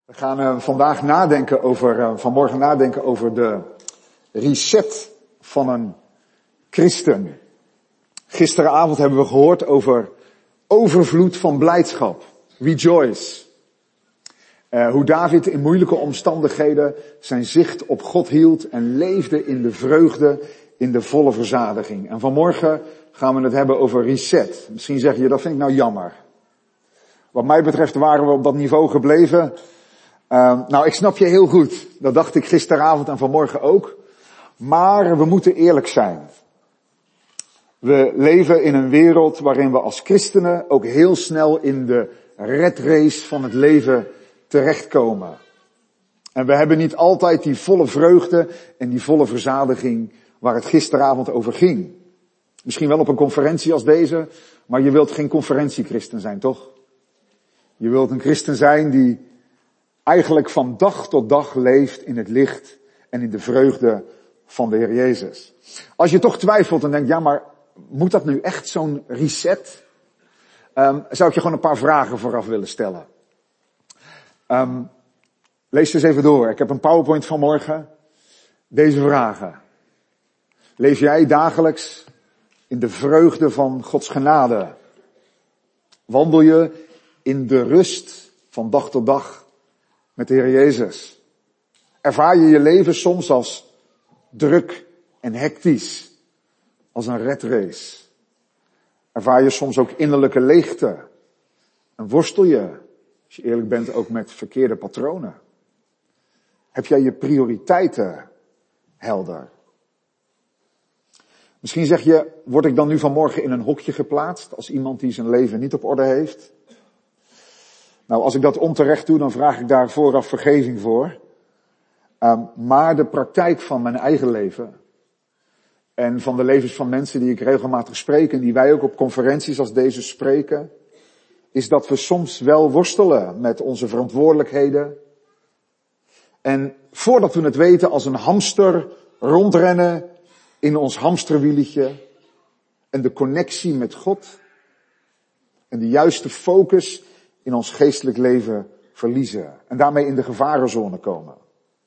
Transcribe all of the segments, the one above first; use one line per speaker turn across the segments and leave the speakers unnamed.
We gaan vanmorgen nadenken over de reset van een christen. Gisteravond hebben we gehoord over overvloed van blijdschap. Rejoice. Hoe David in moeilijke omstandigheden zijn zicht op God hield en leefde in de vreugde, in de volle verzadiging. En vanmorgen gaan we het hebben over reset. Misschien zeg je, dat vind ik nou jammer. Wat mij betreft waren we op dat niveau gebleven. Ik snap je heel goed. Dat dacht ik gisteravond en vanmorgen ook. Maar we moeten eerlijk zijn. We leven in een wereld waarin we als christenen ook heel snel in de red race van het leven terechtkomen. En we hebben niet altijd die volle vreugde en die volle verzadiging waar het gisteravond over ging. Misschien wel op een conferentie als deze, maar je wilt geen conferentiechristen zijn, toch? Je wilt een christen zijn die eigenlijk van dag tot dag leeft in het licht en in de vreugde van de Heer Jezus. Als je toch twijfelt en denkt, ja maar moet dat nu echt zo'n reset? Zou ik je gewoon een paar vragen vooraf willen stellen. Lees eens even door. Ik heb een PowerPoint vanmorgen. Deze vragen. Leef jij dagelijks in de vreugde van Gods genade? Wandel je in de rust van dag tot dag met de Heer Jezus? Ervaar je je leven soms als druk en hectisch, als een redrace? Ervaar je soms ook innerlijke leegte? En worstel je, als je eerlijk bent, ook met verkeerde patronen? Heb jij je prioriteiten helder? Misschien zeg je, word ik dan nu vanmorgen in een hokje geplaatst als iemand die zijn leven niet op orde heeft? Nou, als ik dat onterecht doe, dan vraag ik daar vooraf vergeving voor. Maar de praktijk van mijn eigen leven en van de levens van mensen die ik regelmatig spreek en die wij ook op conferenties als deze spreken, is dat we soms wel worstelen met onze verantwoordelijkheden. En voordat we het weten, als een hamster rondrennen in ons hamsterwieletje en de connectie met God en de juiste focus in ons geestelijk leven verliezen en daarmee in de gevarenzone komen.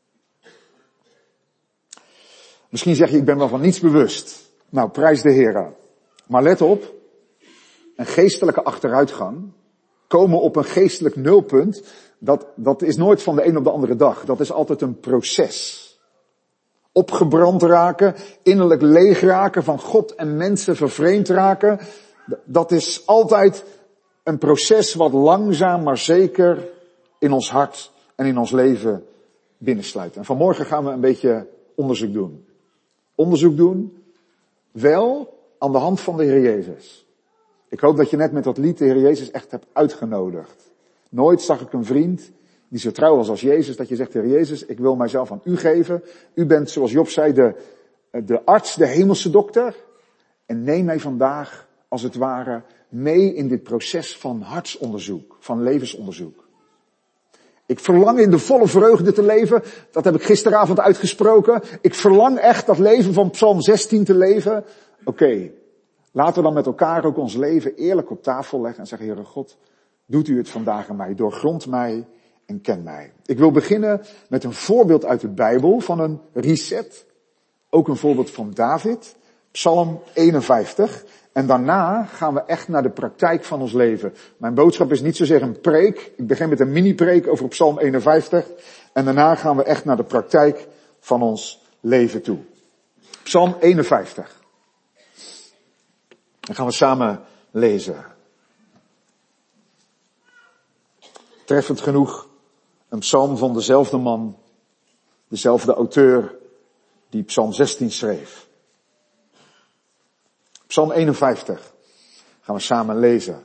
Misschien zeg je, ik ben wel van niets bewust. Nou, prijs de Heere. Maar let op, een geestelijke achteruitgang, komen op een geestelijk nulpunt, dat is nooit van de een op de andere dag. Dat is altijd een proces. Opgebrand raken, innerlijk leeg raken, van God en mensen vervreemd raken, dat is altijd een proces wat langzaam maar zeker in ons hart en in ons leven binnensluit. En vanmorgen gaan we een beetje onderzoek doen. Onderzoek doen, wel aan de hand van de Heer Jezus. Ik hoop dat je net met dat lied de Heer Jezus echt hebt uitgenodigd. Nooit zag ik een vriend die zo trouw was als Jezus, dat je zegt, Heer Jezus, ik wil mijzelf aan u geven. U bent, zoals Job zei, de arts, de hemelse dokter. En neem mij vandaag, als het ware, mee in dit proces van hartsonderzoek, van levensonderzoek. Ik verlang in de volle vreugde te leven. Dat heb ik gisteravond uitgesproken. Ik verlang echt dat leven van Psalm 16 te leven. Oké, laten we dan met elkaar ook ons leven eerlijk op tafel leggen en zeggen, Heere God, doet u het vandaag aan mij, doorgrond mij en ken mij. Ik wil beginnen met een voorbeeld uit de Bijbel van een reset. Ook een voorbeeld van David, Psalm 51. En daarna gaan we echt naar de praktijk van ons leven. Mijn boodschap is niet zozeer een preek. Ik begin met een mini-preek over Psalm 51. En daarna gaan we echt naar de praktijk van ons leven toe. Psalm 51. Dan gaan we samen lezen. Treffend genoeg een psalm van dezelfde man, dezelfde auteur die Psalm 16 schreef. Psalm 51 gaan we samen lezen.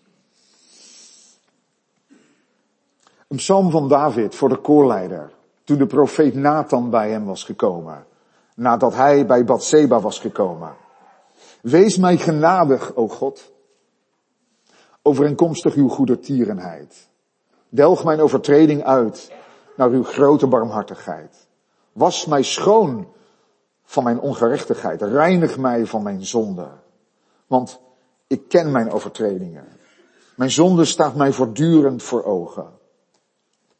Een psalm van David voor de koorleider, toen de profeet Nathan bij hem was gekomen, nadat hij bij Batseba was gekomen. Wees mij genadig, o God, overeenkomstig uw goedertierenheid. Delg mijn overtreding uit naar uw grote barmhartigheid. Was mij schoon van mijn ongerechtigheid. Reinig mij van mijn zonde. Want ik ken mijn overtredingen. Mijn zonde staat mij voortdurend voor ogen.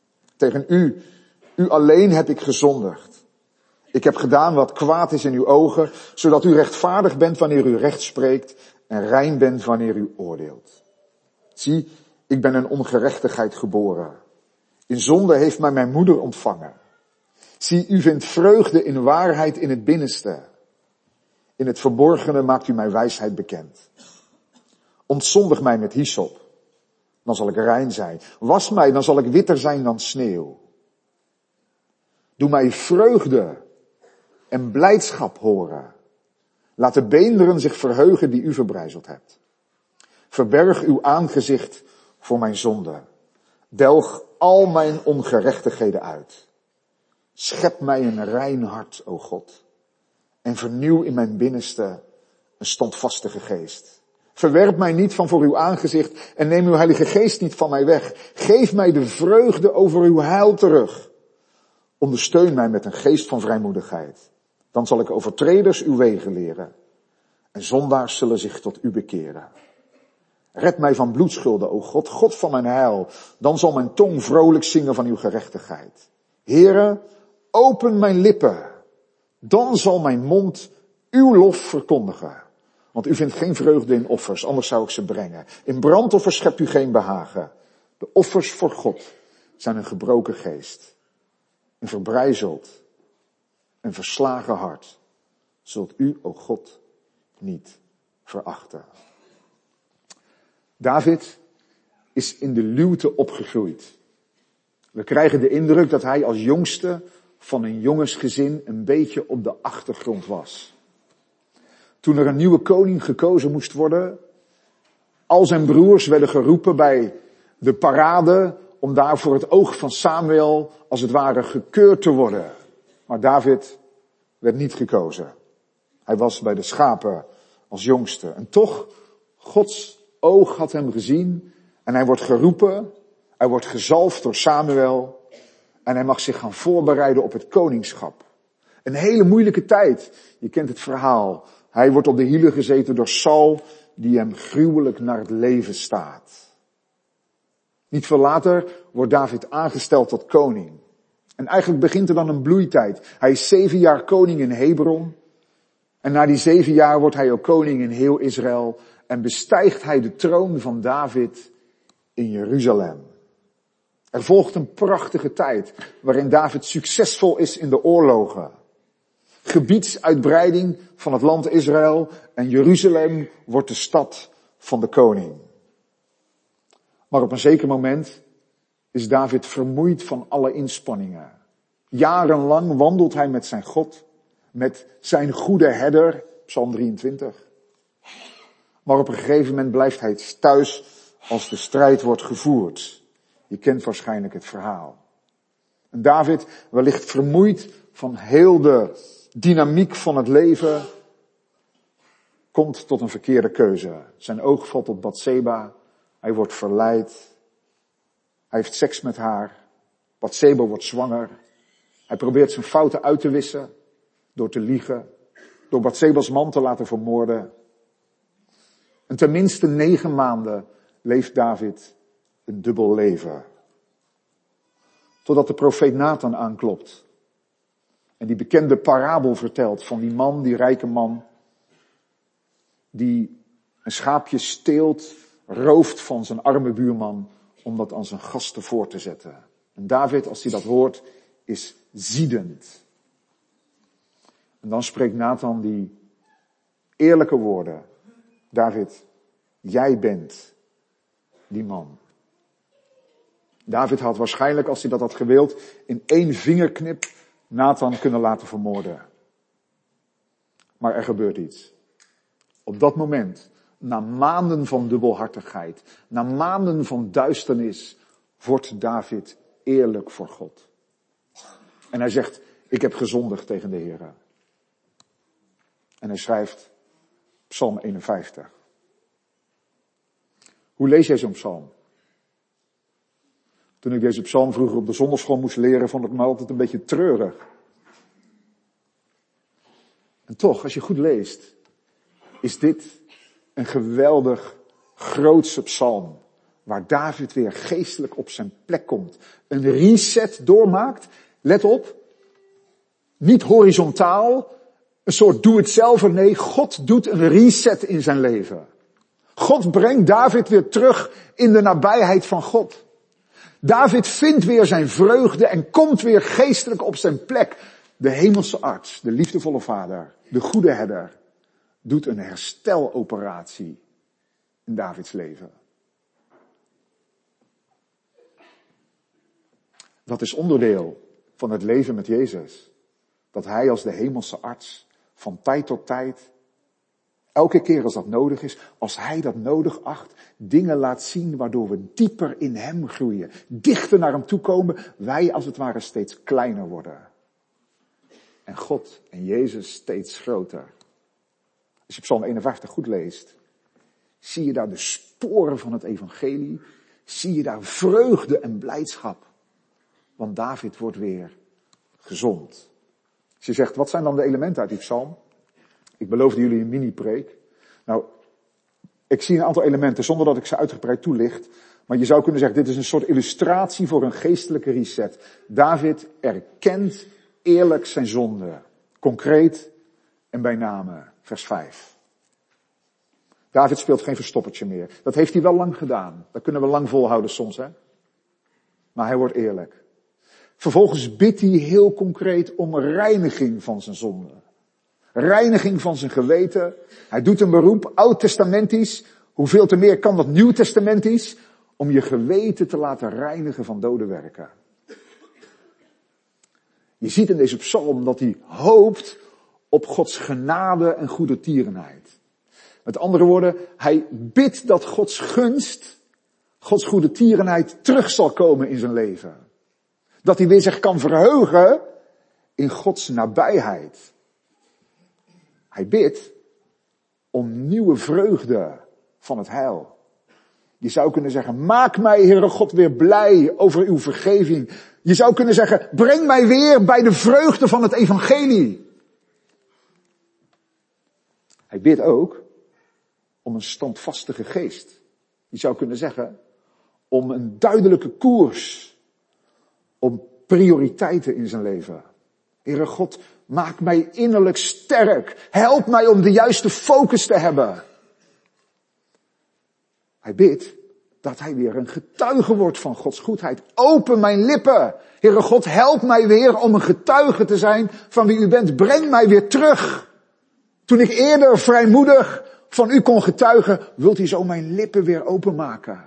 Tegen u alleen heb ik gezondigd. Ik heb gedaan wat kwaad is in uw ogen, zodat u rechtvaardig bent wanneer u recht spreekt en rein bent wanneer u oordeelt. Zie, ik ben in ongerechtigheid geboren. In zonde heeft mij mijn moeder ontvangen. Zie, u vindt vreugde in waarheid in het binnenste. In het verborgene maakt u mijn wijsheid bekend. Ontzondig mij met hyssop, dan zal ik rein zijn. Was mij, dan zal ik witter zijn dan sneeuw. Doe mij vreugde en blijdschap horen. Laat de beenderen zich verheugen die u verbrijzeld hebt. Verberg uw aangezicht voor mijn zonde. Delg al mijn ongerechtigheden uit. Schep mij een rein hart, o God. En vernieuw in mijn binnenste een standvastige geest. Verwerp mij niet van voor uw aangezicht en neem uw Heilige Geest niet van mij weg. Geef mij de vreugde over uw heil terug. Ondersteun mij met een geest van vrijmoedigheid. Dan zal ik overtreders uw wegen leren. En zondaars zullen zich tot u bekeren. Red mij van bloedschulden, o God, God van mijn heil. Dan zal mijn tong vrolijk zingen van uw gerechtigheid. Heere, open mijn lippen. Dan zal mijn mond uw lof verkondigen. Want u vindt geen vreugde in offers, anders zou ik ze brengen. In brandoffers schept u geen behagen. De offers voor God zijn een gebroken geest. Een verbrijzeld en verslagen hart zult u, o God, niet verachten. David is in de luwte opgegroeid. We krijgen de indruk dat hij als jongste van een jongensgezin een beetje op de achtergrond was. Toen er een nieuwe koning gekozen moest worden, al zijn broers werden geroepen bij de parade om daar voor het oog van Samuel als het ware gekeurd te worden. Maar David werd niet gekozen. Hij was bij de schapen als jongste. En toch, Gods oog had hem gezien en hij wordt geroepen, hij wordt gezalfd door Samuel en hij mag zich gaan voorbereiden op het koningschap. Een hele moeilijke tijd. Je kent het verhaal. Hij wordt op de hielen gezeten door Saul, die hem gruwelijk naar het leven staat. Niet veel later wordt David aangesteld tot koning. En eigenlijk begint er dan een bloeitijd. Hij is 7 jaar koning in Hebron. En na die 7 jaar wordt hij ook koning in heel Israël. En bestijgt hij de troon van David in Jeruzalem. Er volgt een prachtige tijd waarin David succesvol is in de oorlogen. Gebiedsuitbreiding van het land Israël en Jeruzalem wordt de stad van de koning. Maar op een zeker moment is David vermoeid van alle inspanningen. Jarenlang wandelt hij met zijn God, met zijn goede herder, Psalm 23. Maar op een gegeven moment blijft hij thuis als de strijd wordt gevoerd. Je kent waarschijnlijk het verhaal. En David, wellicht vermoeid van heel de dynamiek van het leven, komt tot een verkeerde keuze. Zijn oog valt op Batseba. Hij wordt verleid. Hij heeft seks met haar. Batseba wordt zwanger. Hij probeert zijn fouten uit te wissen door te liegen. Door Batseba's man te laten vermoorden. En tenminste 9 maanden leeft David een dubbel leven. Totdat de profeet Nathan aanklopt. En die bekende parabel vertelt van die man, die rijke man, die een schaapje steelt, rooft van zijn arme buurman om dat aan zijn gasten voor te zetten. En David, als hij dat hoort, is ziedend. En dan spreekt Nathan die eerlijke woorden. David, jij bent die man. David had waarschijnlijk, als hij dat had gewild, in 1 vingerknip Nathan kunnen laten vermoorden. Maar er gebeurt iets. Op dat moment, na maanden van dubbelhartigheid, na maanden van duisternis, wordt David eerlijk voor God. En hij zegt, ik heb gezondigd tegen de Heere. En hij schrijft Psalm 51. Hoe lees jij zo'n psalm? Toen ik deze psalm vroeger op de zondagschool moest leren, vond ik me altijd een beetje treurig. En toch, als je goed leest, is dit een geweldig grootse psalm. waar David weer geestelijk op zijn plek komt. Een reset doormaakt. Let op. Niet horizontaal. Een soort doe-het-zelver. Nee, God doet een reset in zijn leven. God brengt David weer terug in de nabijheid van God. David vindt weer zijn vreugde en komt weer geestelijk op zijn plek. De hemelse arts, de liefdevolle vader, de goede herder, doet een hersteloperatie in Davids leven. Dat is onderdeel van het leven met Jezus. Dat hij als de hemelse arts van tijd tot tijd, elke keer als dat nodig is, als hij dat nodig acht, dingen laat zien waardoor we dieper in hem groeien. Dichter naar hem toe komen, wij als het ware steeds kleiner worden. En God en Jezus steeds groter. Als je Psalm 51 goed leest, zie je daar de sporen van het evangelie, zie je daar vreugde en blijdschap. Want David wordt weer gezond. Als je zegt, wat zijn dan de elementen uit die psalm? Ik beloofde jullie een mini-preek. Nou, ik zie een aantal elementen zonder dat ik ze uitgebreid toelicht. Maar je zou kunnen zeggen, dit is een soort illustratie voor een geestelijke reset. David erkent eerlijk zijn zonde. Concreet en bij name. Vers 5. David speelt geen verstoppertje meer. Dat heeft hij wel lang gedaan. Dat kunnen we lang volhouden soms, hè. Maar hij wordt eerlijk. Vervolgens bidt hij heel concreet om reiniging van zijn zonde. Reiniging van zijn geweten. Hij doet een beroep, oud-testamentisch. Hoeveel te meer kan dat nieuw-testamentisch? Om je geweten te laten reinigen van dode werken. Je ziet in deze psalm dat hij hoopt op Gods genade en goedertierenheid. Met andere woorden, hij bidt dat Gods gunst, Gods goedertierenheid terug zal komen in zijn leven. Dat hij weer zich kan verheugen in Gods nabijheid. Hij bidt om nieuwe vreugde van het heil. Je zou kunnen zeggen, maak mij, Heere God, weer blij over uw vergeving. Je zou kunnen zeggen, breng mij weer bij de vreugde van het evangelie. Hij bidt ook om een standvastige geest. Je zou kunnen zeggen, om een duidelijke koers. Om prioriteiten in zijn leven. Heere God, maak mij innerlijk sterk. Help mij om de juiste focus te hebben. Hij bidt dat hij weer een getuige wordt van Gods goedheid. Open mijn lippen. Heere God, help mij weer om een getuige te zijn van wie u bent. Breng mij weer terug. Toen ik eerder vrijmoedig van u kon getuigen, wilt u zo mijn lippen weer openmaken.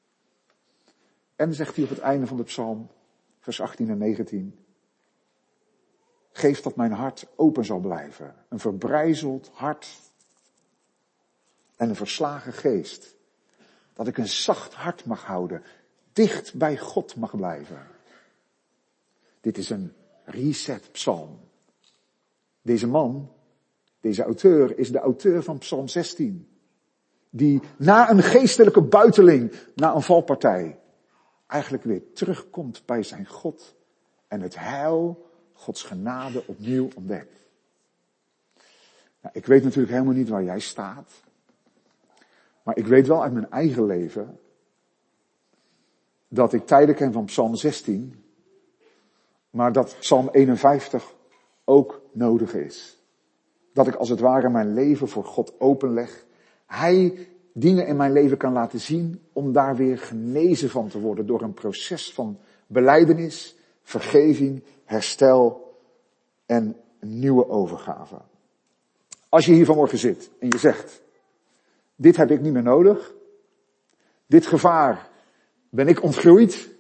En zegt hij op het einde van de psalm, vers 18 en 19. Geef dat mijn hart open zal blijven. Een verbrijzeld hart en een verslagen geest. Dat ik een zacht hart mag houden. Dicht bij God mag blijven. Dit is een reset psalm. Deze man, deze auteur, is de auteur van psalm 16. Die na een geestelijke buiteling, na een valpartij, eigenlijk weer terugkomt bij zijn God. En het heil, Gods genade opnieuw ontdekt. Nou, ik weet natuurlijk helemaal niet waar jij staat. Maar ik weet wel uit mijn eigen leven dat ik tijden ken van Psalm 16, maar dat Psalm 51 ook nodig is. Dat ik als het ware mijn leven voor God openleg. Hij dingen in mijn leven kan laten zien om daar weer genezen van te worden door een proces van belijdenis, vergeving, herstel en een nieuwe overgave. Als je hier vanmorgen zit en je zegt, dit heb ik niet meer nodig. Dit gevaar ben ik ontgroeid.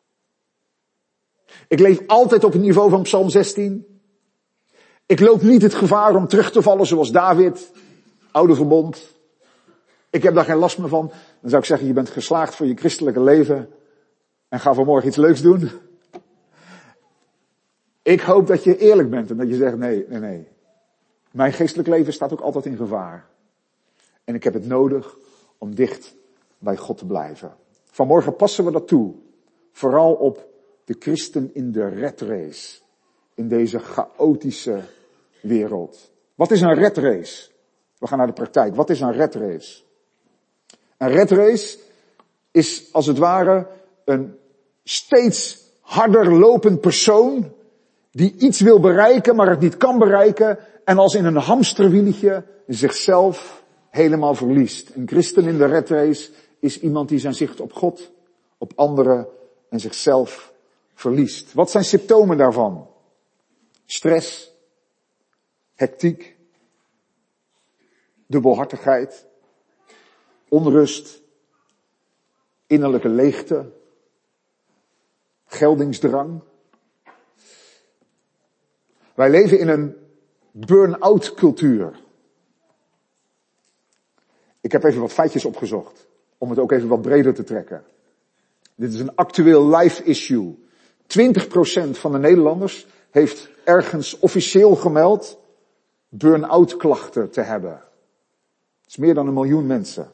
Ik leef altijd op het niveau van Psalm 16. Ik loop niet het gevaar om terug te vallen zoals David, oude verbond. Ik heb daar geen last meer van. Dan zou ik zeggen, je bent geslaagd voor je christelijke leven. En ga vanmorgen iets leuks doen. Ik hoop dat je eerlijk bent en dat je zegt, nee. Mijn geestelijk leven staat ook altijd in gevaar. En ik heb het nodig om dicht bij God te blijven. Vanmorgen passen we dat toe. Vooral op de christen in de red race. In deze chaotische wereld. Wat is een red race? We gaan naar de praktijk. Wat is een red race? Een red race is als het ware een steeds harder lopend persoon die iets wil bereiken, maar het niet kan bereiken en als in een hamsterwieltje zichzelf helemaal verliest. Een christen in de red race is iemand die zijn zicht op God, op anderen en zichzelf verliest. Wat zijn symptomen daarvan? Stress, hectiek, dubbelhartigheid, onrust, innerlijke leegte, geldingsdrang. Wij leven in een burn-out cultuur. Ik heb even wat feitjes opgezocht, om het ook even wat breder te trekken. Dit is een actueel life issue. 20% van de Nederlanders heeft ergens officieel gemeld burn-out klachten te hebben. Dat is meer dan 1 miljoen mensen.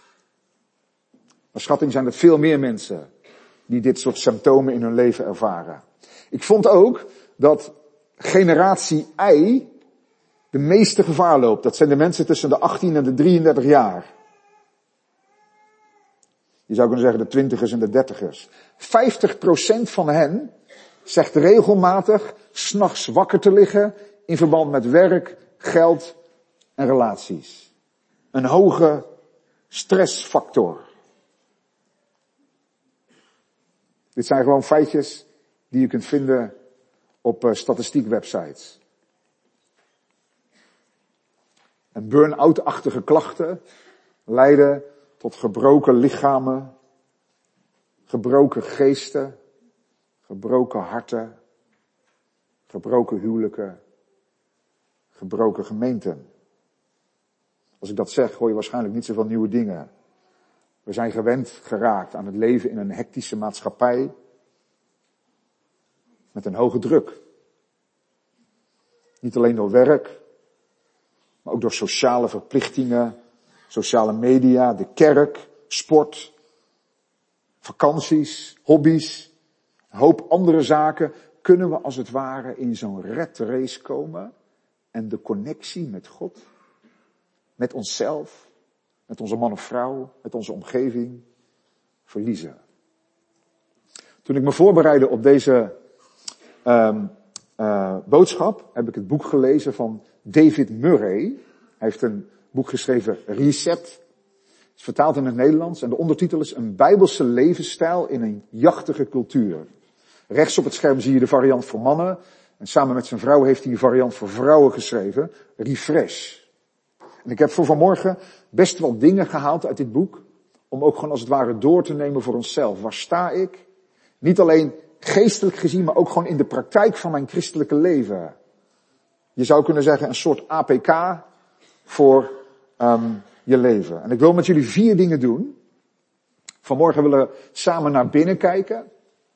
Naar schatting zijn het veel meer mensen die dit soort symptomen in hun leven ervaren. Ik vond ook dat generatie I de meeste gevaar loopt. Dat zijn de mensen tussen de 18 en de 33 jaar. Je zou kunnen zeggen de 20ers en de 30ers. 50% van hen zegt regelmatig 's nachts wakker te liggen in verband met werk, geld en relaties. Een hoge stressfactor. Dit zijn gewoon feitjes die je kunt vinden op statistiekwebsites. En burn-out-achtige klachten leiden tot gebroken lichamen, gebroken geesten, gebroken harten, gebroken huwelijken, gebroken gemeenten. Als ik dat zeg, hoor je waarschijnlijk niet zoveel nieuwe dingen. We zijn gewend geraakt aan het leven in een hectische maatschappij met een hoge druk. Niet alleen door werk, maar ook door sociale verplichtingen, sociale media, de kerk, sport, vakanties, hobby's, een hoop andere zaken, kunnen we als het ware in zo'n red race komen en de connectie met God, met onszelf, met onze man of vrouw, met onze omgeving verliezen. Toen ik me voorbereidde op deze boodschap, heb ik het boek gelezen van David Murray. Hij heeft een boek geschreven, Reset. Het is vertaald in het Nederlands en de ondertitel is Een Bijbelse levensstijl in een jachtige cultuur. Rechts op het scherm zie je de variant voor mannen. En samen met zijn vrouw heeft hij de variant voor vrouwen geschreven, Refresh. En ik heb voor vanmorgen best wel dingen gehaald uit dit boek, om ook gewoon als het ware door te nemen voor onszelf. Waar sta ik? Niet alleen geestelijk gezien, maar ook gewoon in de praktijk van mijn christelijke leven. Je zou kunnen zeggen een soort APK voor je leven. En ik wil met jullie 4 dingen doen. Vanmorgen willen we samen naar binnen kijken.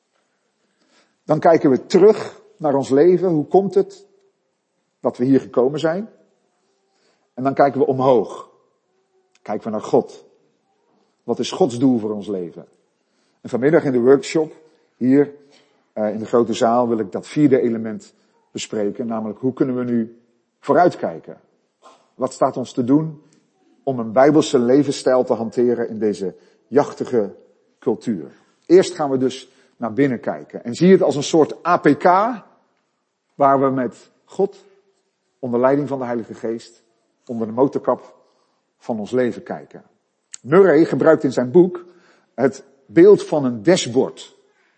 Dan kijken we terug naar ons leven. Hoe komt het dat we hier gekomen zijn? En dan kijken we omhoog. Kijken we naar God. Wat is Gods doel voor ons leven? En vanmiddag in de workshop, hier in de grote zaal, wil ik dat 4e element bespreken. Namelijk, hoe kunnen we nu vooruitkijken? Wat staat ons te doen om een bijbelse levensstijl te hanteren in deze jachtige cultuur? Eerst gaan we dus naar binnen kijken. En zie het als een soort APK, waar we met God, onder leiding van de Heilige Geest, onder de motorkap van ons leven kijken. Murray gebruikt in zijn boek het beeld van een dashboard.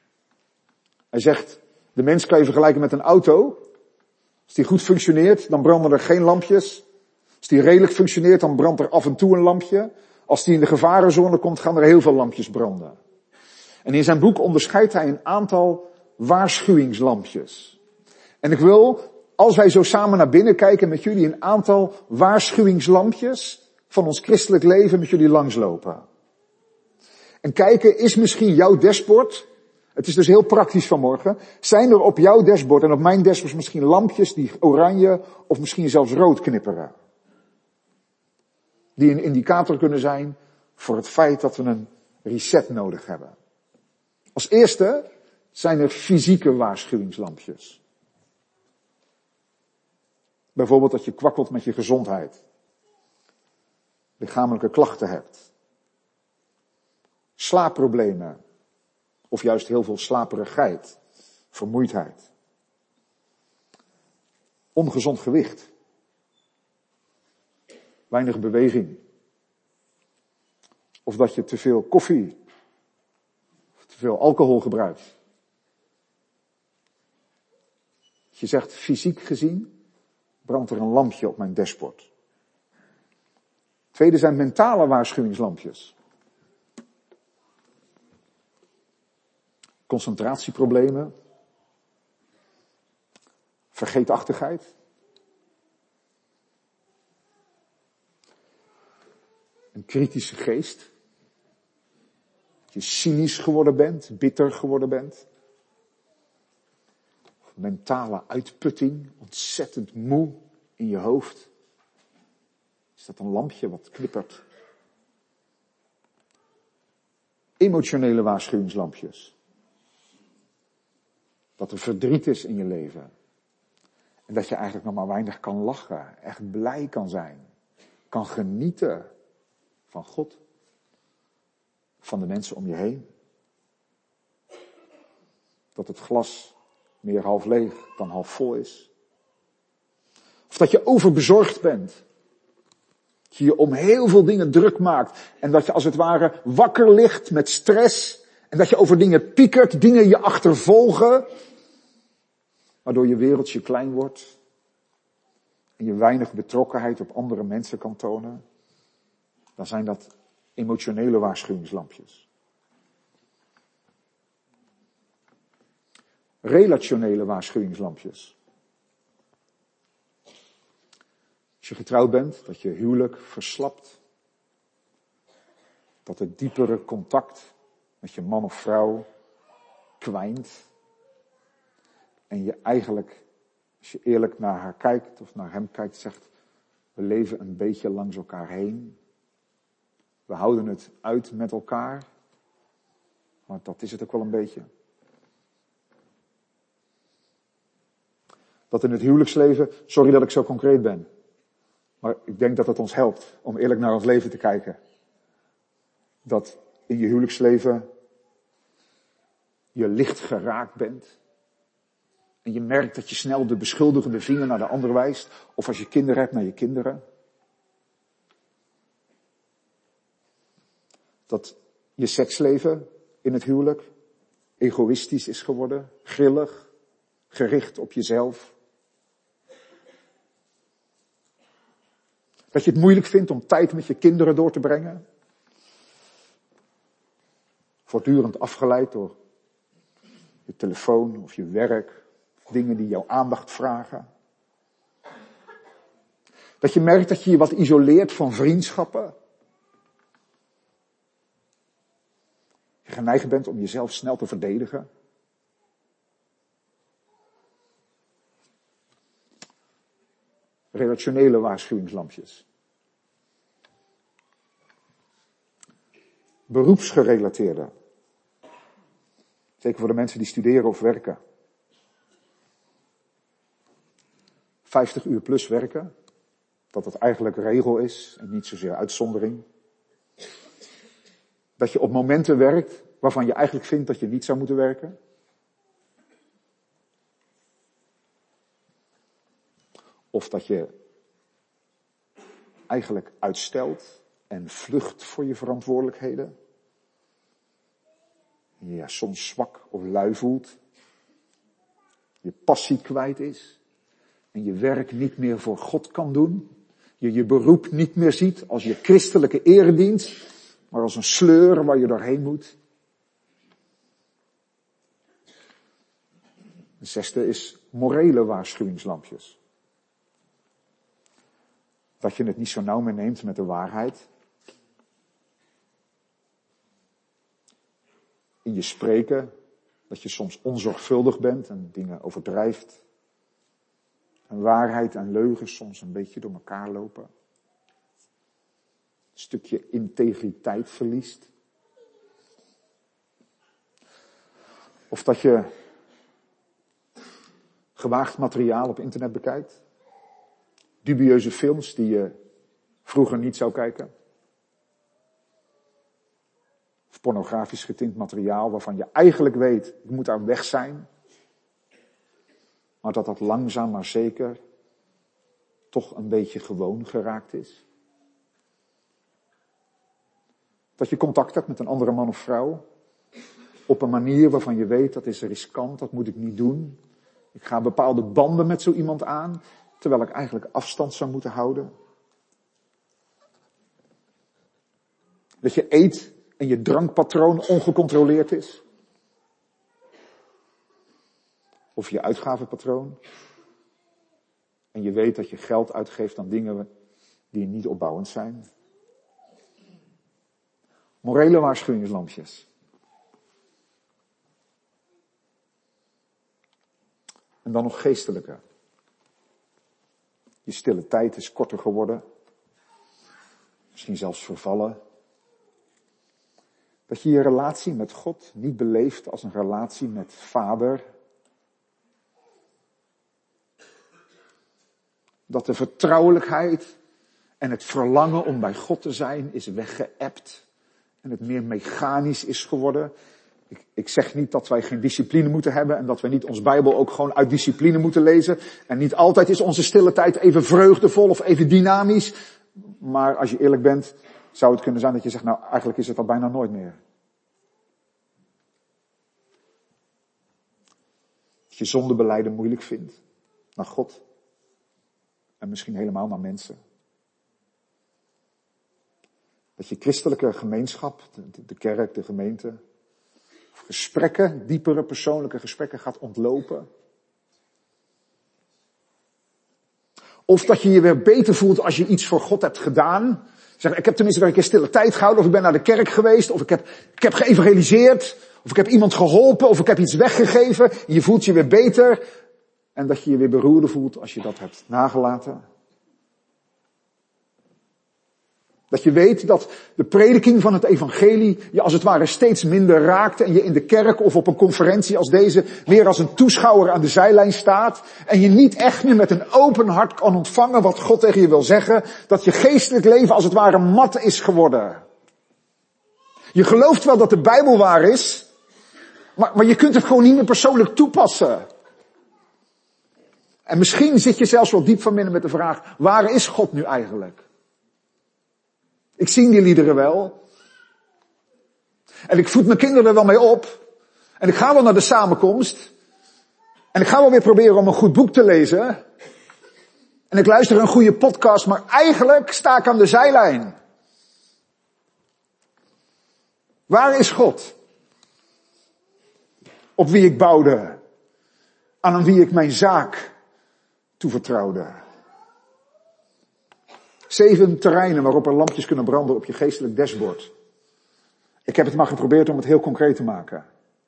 Hij zegt, de mens kan je vergelijken met een auto. Als die goed functioneert, dan branden er geen lampjes. Als die redelijk functioneert, dan brandt er af en toe een lampje. Als die in de gevarenzone komt, gaan er heel veel lampjes branden. En in zijn boek onderscheidt hij een aantal waarschuwingslampjes. En ik wil, als wij zo samen naar binnen kijken, met jullie een aantal waarschuwingslampjes van ons christelijk leven met jullie langslopen. En kijken, is misschien jouw dashboard, het is dus heel praktisch vanmorgen, zijn er op jouw dashboard en op mijn dashboard misschien lampjes die oranje of misschien zelfs rood knipperen? Die een indicator kunnen zijn voor het feit dat we een reset nodig hebben. Als eerste zijn er fysieke waarschuwingslampjes. Bijvoorbeeld dat je kwakkelt met je gezondheid. Lichamelijke klachten hebt. slaapproblemen. Of juist heel veel slaperigheid, vermoeidheid. Ongezond gewicht. Weinig beweging. Of dat je te veel koffie of te veel alcohol gebruikt. Je zegt, fysiek gezien brandt er een lampje op mijn dashboard. Tweede zijn mentale waarschuwingslampjes. Concentratieproblemen. Vergeetachtigheid. Een kritische geest. Dat je cynisch geworden bent, bitter geworden bent. Mentale uitputting, ontzettend moe in je hoofd. Is dat een lampje wat knippert? Emotionele waarschuwingslampjes. Dat er verdriet is in je leven. En dat je eigenlijk nog maar weinig kan lachen, echt blij kan zijn. Kan genieten van God. Van de mensen om je heen. Dat het glas meer half leeg dan half vol is. Of dat je overbezorgd bent. Dat je je om heel veel dingen druk maakt. En dat je als het ware wakker ligt met stress. En dat je over dingen piekert, dingen je achtervolgen. Waardoor je wereldje klein wordt. En je weinig betrokkenheid op andere mensen kan tonen. Dan zijn dat emotionele waarschuwingslampjes. Relationele waarschuwingslampjes. Als je getrouwd bent, dat je huwelijk verslapt. Dat het diepere contact met je man of vrouw kwijnt. En je eigenlijk, als je eerlijk naar haar kijkt of naar hem kijkt, zegt, we leven een beetje langs elkaar heen. We houden het uit met elkaar. Maar dat is het ook wel een beetje. Dat in het huwelijksleven, sorry dat ik zo concreet ben. Maar ik denk dat het ons helpt om eerlijk naar ons leven te kijken. Dat in je huwelijksleven je licht geraakt bent. En je merkt dat je snel de beschuldigende vinger naar de ander wijst. Of als je kinderen hebt, naar je kinderen. Dat je seksleven in het huwelijk egoïstisch is geworden. Grillig. Gericht op jezelf. Dat je het moeilijk vindt om tijd met je kinderen door te brengen. Voortdurend afgeleid door je telefoon of je werk. Dingen die jouw aandacht vragen. Dat je merkt dat je je wat isoleert van vriendschappen. Je geneigd bent om jezelf snel te verdedigen. Relationele waarschuwingslampjes. Beroepsgerelateerde. Zeker voor de mensen die studeren of werken. 50 uur plus werken. Dat het eigenlijk regel is en niet zozeer uitzondering. Dat je op momenten werkt waarvan je eigenlijk vindt dat je niet zou moeten werken. Of dat je eigenlijk uitstelt en vlucht voor je verantwoordelijkheden. En je soms zwak of lui voelt. Je passie kwijt is. En je werk niet meer voor God kan doen. Je je beroep niet meer ziet als je christelijke eredienst. Maar als een sleur waar je doorheen moet. De zesde is morele waarschuwingslampjes. Dat je het niet zo nauw meer neemt met de waarheid. In je spreken, dat je soms onzorgvuldig bent en dingen overdrijft. En waarheid en leugen soms een beetje door elkaar lopen. Een stukje integriteit verliest. Of dat je gewaagd materiaal op internet bekijkt. Dubieuze films die je vroeger niet zou kijken. Of pornografisch getint materiaal waarvan je eigenlijk weet, ik moet daar weg zijn. Maar dat langzaam maar zeker toch een beetje gewoon geraakt is. Dat je contact hebt met een andere man of vrouw op een manier waarvan je weet, dat is riskant, dat moet ik niet doen. Ik ga bepaalde banden met zo iemand aan, terwijl ik eigenlijk afstand zou moeten houden. Dat je eet en je drankpatroon ongecontroleerd is. Of je uitgavenpatroon. En je weet dat je geld uitgeeft aan dingen die niet opbouwend zijn. Morele waarschuwingslampjes. En dan nog geestelijke. Je stille tijd is korter geworden. Misschien zelfs vervallen. Dat je je relatie met God niet beleeft als een relatie met vader. Dat de vertrouwelijkheid en het verlangen om bij God te zijn is weggeëpt. En het meer mechanisch is geworden. Ik zeg niet dat wij geen discipline moeten hebben en dat wij niet ons Bijbel ook gewoon uit discipline moeten lezen. En niet altijd is onze stille tijd even vreugdevol of even dynamisch. Maar als je eerlijk bent, zou het kunnen zijn dat je zegt, nou eigenlijk is het dat bijna nooit meer. Als je zondebelijden moeilijk vindt, naar God. En misschien helemaal naar mensen. Dat je christelijke gemeenschap, de kerk, de gemeente, gesprekken, diepere persoonlijke gesprekken gaat ontlopen. Of dat je je weer beter voelt als je iets voor God hebt gedaan. Zeg, ik heb tenminste weer een keer stille tijd gehouden, of ik ben naar de kerk geweest, of ik heb geëvangeliseerd, of ik heb iemand geholpen, of ik heb iets weggegeven. En je voelt je weer beter. En dat je je weer beroerder voelt als je dat hebt nagelaten. Dat je weet dat de prediking van het evangelie je als het ware steeds minder raakt en je in de kerk of op een conferentie als deze weer als een toeschouwer aan de zijlijn staat en je niet echt meer met een open hart kan ontvangen wat God tegen je wil zeggen, dat je geestelijk leven als het ware mat is geworden. Je gelooft wel dat de Bijbel waar is, maar je kunt het gewoon niet meer persoonlijk toepassen. En misschien zit je zelfs wel diep van binnen met de vraag, waar is God nu eigenlijk? Ik zing die liederen wel. En ik voed mijn kinderen er wel mee op. En ik ga wel naar de samenkomst. En ik ga wel weer proberen om een goed boek te lezen. En ik luister een goede podcast, maar eigenlijk sta ik aan de zijlijn. Waar is God? Op wie ik bouwde. Aan wie ik mijn zaak toevertrouwde. 7 terreinen waarop er lampjes kunnen branden op je geestelijk dashboard. Ik heb het maar geprobeerd om het heel concreet te maken.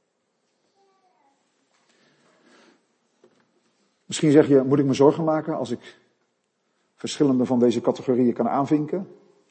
Misschien zeg je, moet ik me zorgen maken als ik verschillende van deze categorieën kan aanvinken?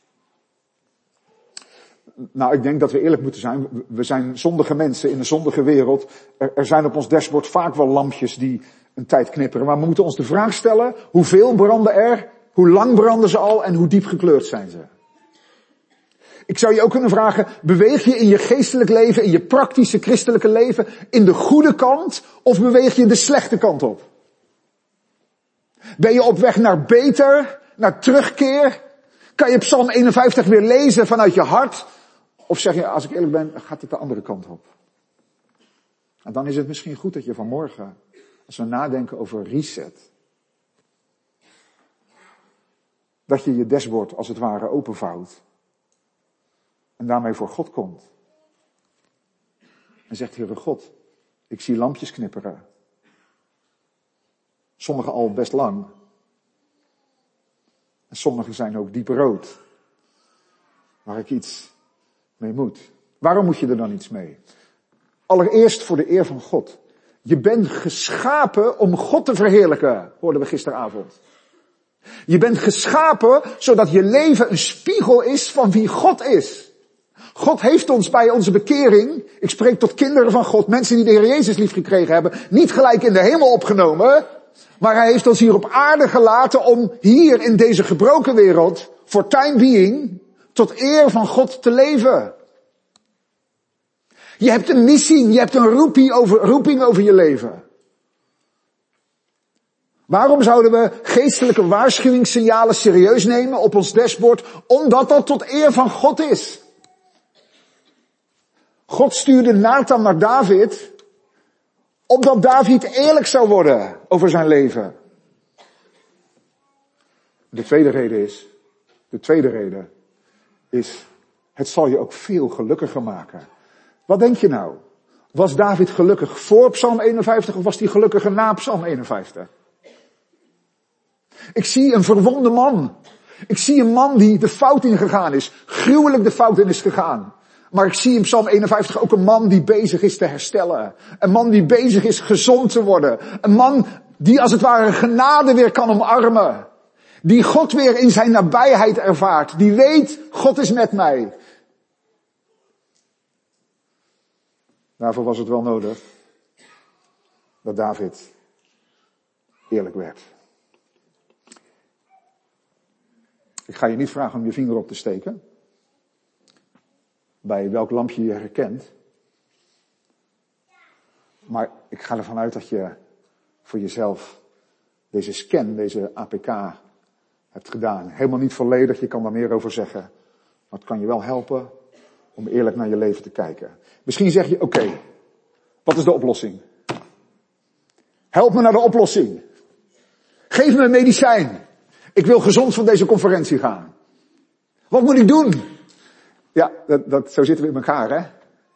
Nou, ik denk dat we eerlijk moeten zijn. We zijn zondige mensen in een zondige wereld. Er zijn op ons dashboard vaak wel lampjes die een tijd knipperen. Maar we moeten ons de vraag stellen, hoeveel branden er? Hoe lang branden ze al en hoe diep gekleurd zijn ze? Ik zou je ook kunnen vragen, beweeg je in je geestelijk leven, in je praktische christelijke leven, in de goede kant of beweeg je de slechte kant op? Ben je op weg naar beter, naar terugkeer? Kan je Psalm 51 weer lezen vanuit je hart? Of zeg je, als ik eerlijk ben, gaat het de andere kant op? En dan is het misschien goed dat je vanmorgen, als we nadenken over reset, dat je je dashboard als het ware openvouwt. En daarmee voor God komt. En zegt, Heere God, ik zie lampjes knipperen. Sommige al best lang. En sommige zijn ook diep rood. Waar ik iets mee moet. Waarom moet je er dan iets mee? Allereerst voor de eer van God. Je bent geschapen om God te verheerlijken, hoorden we gisteravond. Je bent geschapen zodat je leven een spiegel is van wie God is. God heeft ons bij onze bekering, ik spreek tot kinderen van God, mensen die de Heer Jezus lief gekregen hebben, niet gelijk in de hemel opgenomen, maar hij heeft ons hier op aarde gelaten om hier in deze gebroken wereld, for time being, tot eer van God te leven. Je hebt een missie, je hebt een roeping over je leven. Waarom zouden we geestelijke waarschuwingssignalen serieus nemen op ons dashboard? Omdat dat tot eer van God is. God stuurde Nathan naar David, opdat David eerlijk zou worden over zijn leven. De tweede reden is, het zal je ook veel gelukkiger maken. Wat denk je nou? Was David gelukkig voor Psalm 51 of was hij gelukkiger na Psalm 51? Ik zie een verwonde man. Ik zie een man die de fout ingegaan is. Gruwelijk de fout in is gegaan. Maar ik zie in Psalm 51 ook een man die bezig is te herstellen. Een man die bezig is gezond te worden. Een man die als het ware genade weer kan omarmen. Die God weer in zijn nabijheid ervaart. Die weet, God is met mij. Daarvoor was het wel nodig dat David eerlijk werd. Ik ga je niet vragen om je vinger op te steken. Bij welk lampje je herkent. Maar ik ga ervan uit dat je voor jezelf deze scan, deze APK hebt gedaan. Helemaal niet volledig, je kan daar meer over zeggen. Maar het kan je wel helpen om eerlijk naar je leven te kijken. Misschien zeg je, oké, wat is de oplossing? Help me naar de oplossing. Geef me een medicijn. Ik wil gezond van deze conferentie gaan. Wat moet ik doen? Ja, zo zitten we in elkaar, hè?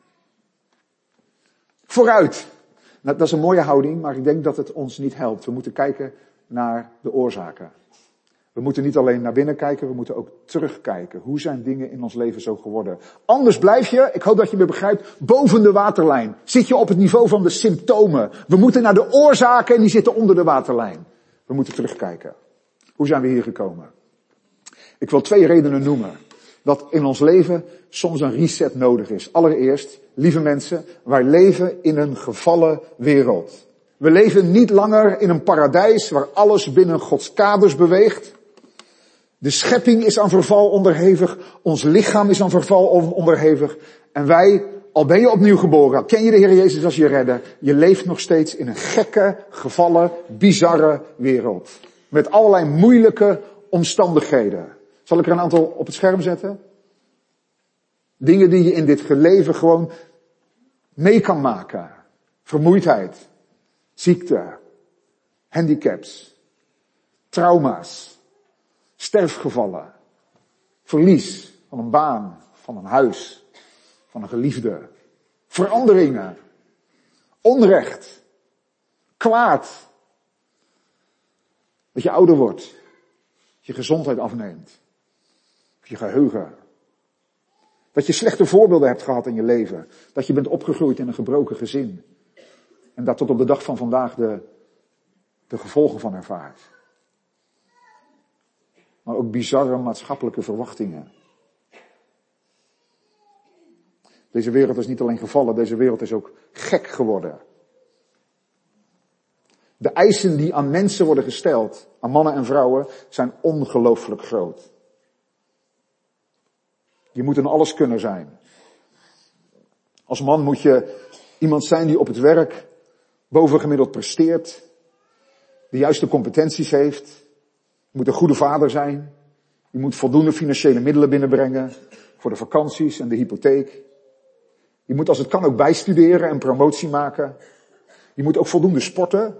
Vooruit. Nou, dat is een mooie houding, maar ik denk dat het ons niet helpt. We moeten kijken naar de oorzaken. We moeten niet alleen naar binnen kijken, we moeten ook terugkijken. Hoe zijn dingen in ons leven zo geworden? Anders blijf je, ik hoop dat je me begrijpt, boven de waterlijn. Zit je op het niveau van de symptomen. We moeten naar de oorzaken en die zitten onder de waterlijn. We moeten terugkijken. Hoe zijn we hier gekomen? Ik wil 2 redenen noemen. Dat in ons leven soms een reset nodig is. Allereerst, lieve mensen, wij leven in een gevallen wereld. We leven niet langer in een paradijs waar alles binnen Gods kaders beweegt. De schepping is aan verval onderhevig. Ons lichaam is aan verval onderhevig. En wij, al ben je opnieuw geboren, ken je de Heer Jezus als je redder, je leeft nog steeds in een gekke, gevallen, bizarre wereld. Met allerlei moeilijke omstandigheden. Zal ik er een aantal op het scherm zetten? Dingen die je in dit leven gewoon mee kan maken. Vermoeidheid, ziekte, handicaps, trauma's, sterfgevallen, verlies van een baan, van een huis, van een geliefde, veranderingen, onrecht, kwaad. Dat je ouder wordt, dat je gezondheid afneemt, of je geheugen. Dat je slechte voorbeelden hebt gehad in je leven. Dat je bent opgegroeid in een gebroken gezin. En daar tot op de dag van vandaag de gevolgen van ervaart. Maar ook bizarre maatschappelijke verwachtingen. Deze wereld is niet alleen gevallen, deze wereld is ook gek geworden. De eisen die aan mensen worden gesteld, aan mannen en vrouwen, zijn ongelooflijk groot. Je moet een alleskunner zijn. Als man moet je iemand zijn die op het werk bovengemiddeld presteert, de juiste competenties heeft. Je moet een goede vader zijn. Je moet voldoende financiële middelen binnenbrengen voor de vakanties en de hypotheek. Je moet als het kan ook bijstuderen en promotie maken. Je moet ook voldoende sporten.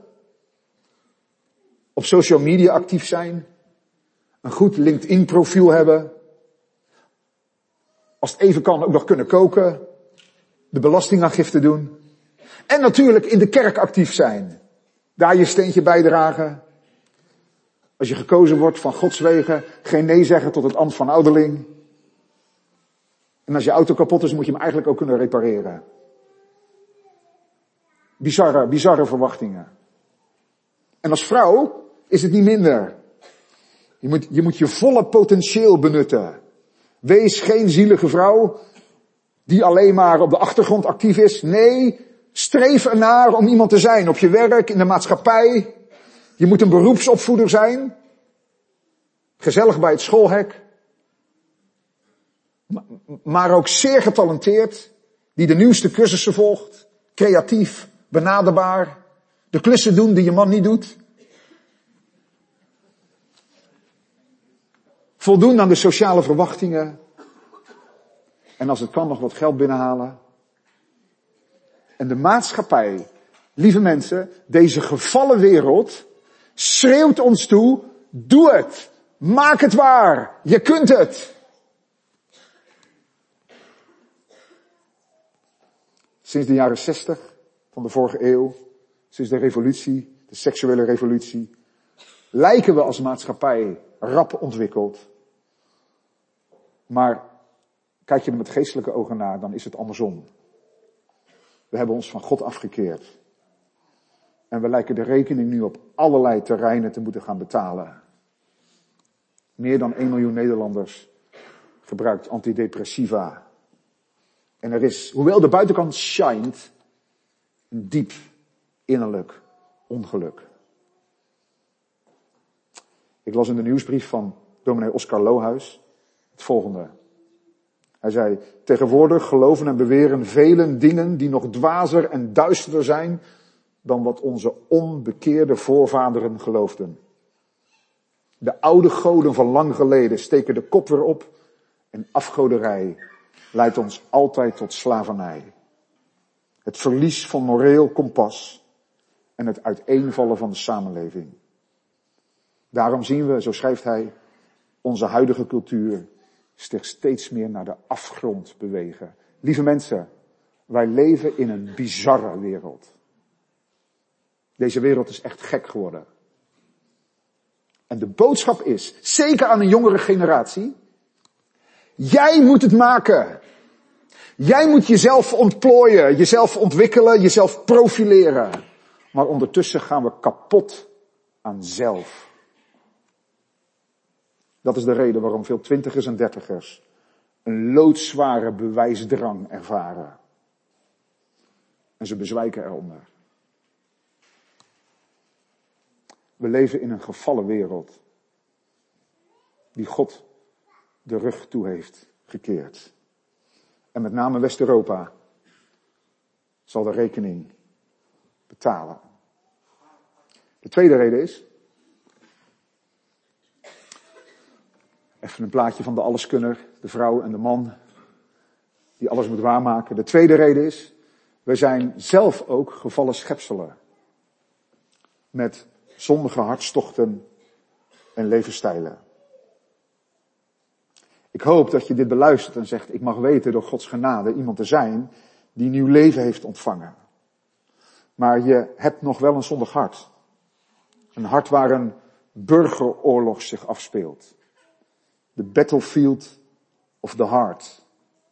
Op social media actief zijn. Een goed LinkedIn profiel hebben. Als het even kan ook nog kunnen koken. De belastingaangifte doen. En natuurlijk in de kerk actief zijn. Daar je steentje bijdragen. Als je gekozen wordt van Gods wegen, geen nee zeggen tot het ambt van ouderling. En als je auto kapot is, moet je hem eigenlijk ook kunnen repareren. Bizarre verwachtingen. En als vrouw is het niet minder. Je moet je volle potentieel benutten. Wees geen zielige vrouw die alleen maar op de achtergrond actief is. Nee, streef ernaar om iemand te zijn op je werk, in de maatschappij. Je moet een beroepsopvoeder zijn. Gezellig bij het schoolhek. Maar ook zeer getalenteerd. Die de nieuwste cursussen volgt. Creatief, benaderbaar. De klussen doen die je man niet doet. Voldoen aan de sociale verwachtingen. En als het kan nog wat geld binnenhalen. En de maatschappij, lieve mensen, deze gevallen wereld schreeuwt ons toe, doe het. Maak het waar. Je kunt het. Sinds de jaren 60 van de vorige eeuw, sinds de revolutie, de seksuele revolutie, lijken we als maatschappij rap ontwikkeld. Maar kijk je er met geestelijke ogen naar, dan is het andersom. We hebben ons van God afgekeerd. En we lijken de rekening nu op allerlei terreinen te moeten gaan betalen. Meer dan 1 miljoen Nederlanders gebruikt antidepressiva. En er is, hoewel de buitenkant shined, een diep innerlijk ongeluk. Ik las in de nieuwsbrief van dominee Oscar Lohuis het volgende. Hij zei, tegenwoordig geloven en beweren velen dingen die nog dwazer en duisterder zijn dan wat onze onbekeerde voorvaderen geloofden. De oude goden van lang geleden steken de kop weer op en afgoderij leidt ons altijd tot slavernij. Het verlies van moreel kompas en het uiteenvallen van de samenleving. Daarom zien we, zo schrijft hij, onze huidige cultuur zich steeds meer naar de afgrond bewegen. Lieve mensen, wij leven in een bizarre wereld. Deze wereld is echt gek geworden. En de boodschap is, zeker aan een jongere generatie, jij moet het maken. Jij moet jezelf ontplooien, jezelf ontwikkelen, jezelf profileren. Maar ondertussen gaan we kapot aan zelf. Dat is de reden waarom veel 20ers en 30ers een loodzware bewijsdrang ervaren. En ze bezwijken eronder. We leven in een gevallen wereld. Die God de rug toe heeft gekeerd. En met name West-Europa zal de rekening betalen. De tweede reden is, even een plaatje van de alleskunner, de vrouw en de man, die alles moet waarmaken. De tweede reden is, wij zijn zelf ook gevallen schepselen. Met zondige hartstochten en levensstijlen. Ik hoop dat je dit beluistert en zegt, ik mag weten door Gods genade iemand te zijn die nieuw leven heeft ontvangen. Maar je hebt nog wel een zondig hart. Een hart waar een burgeroorlog zich afspeelt. The battlefield of the heart.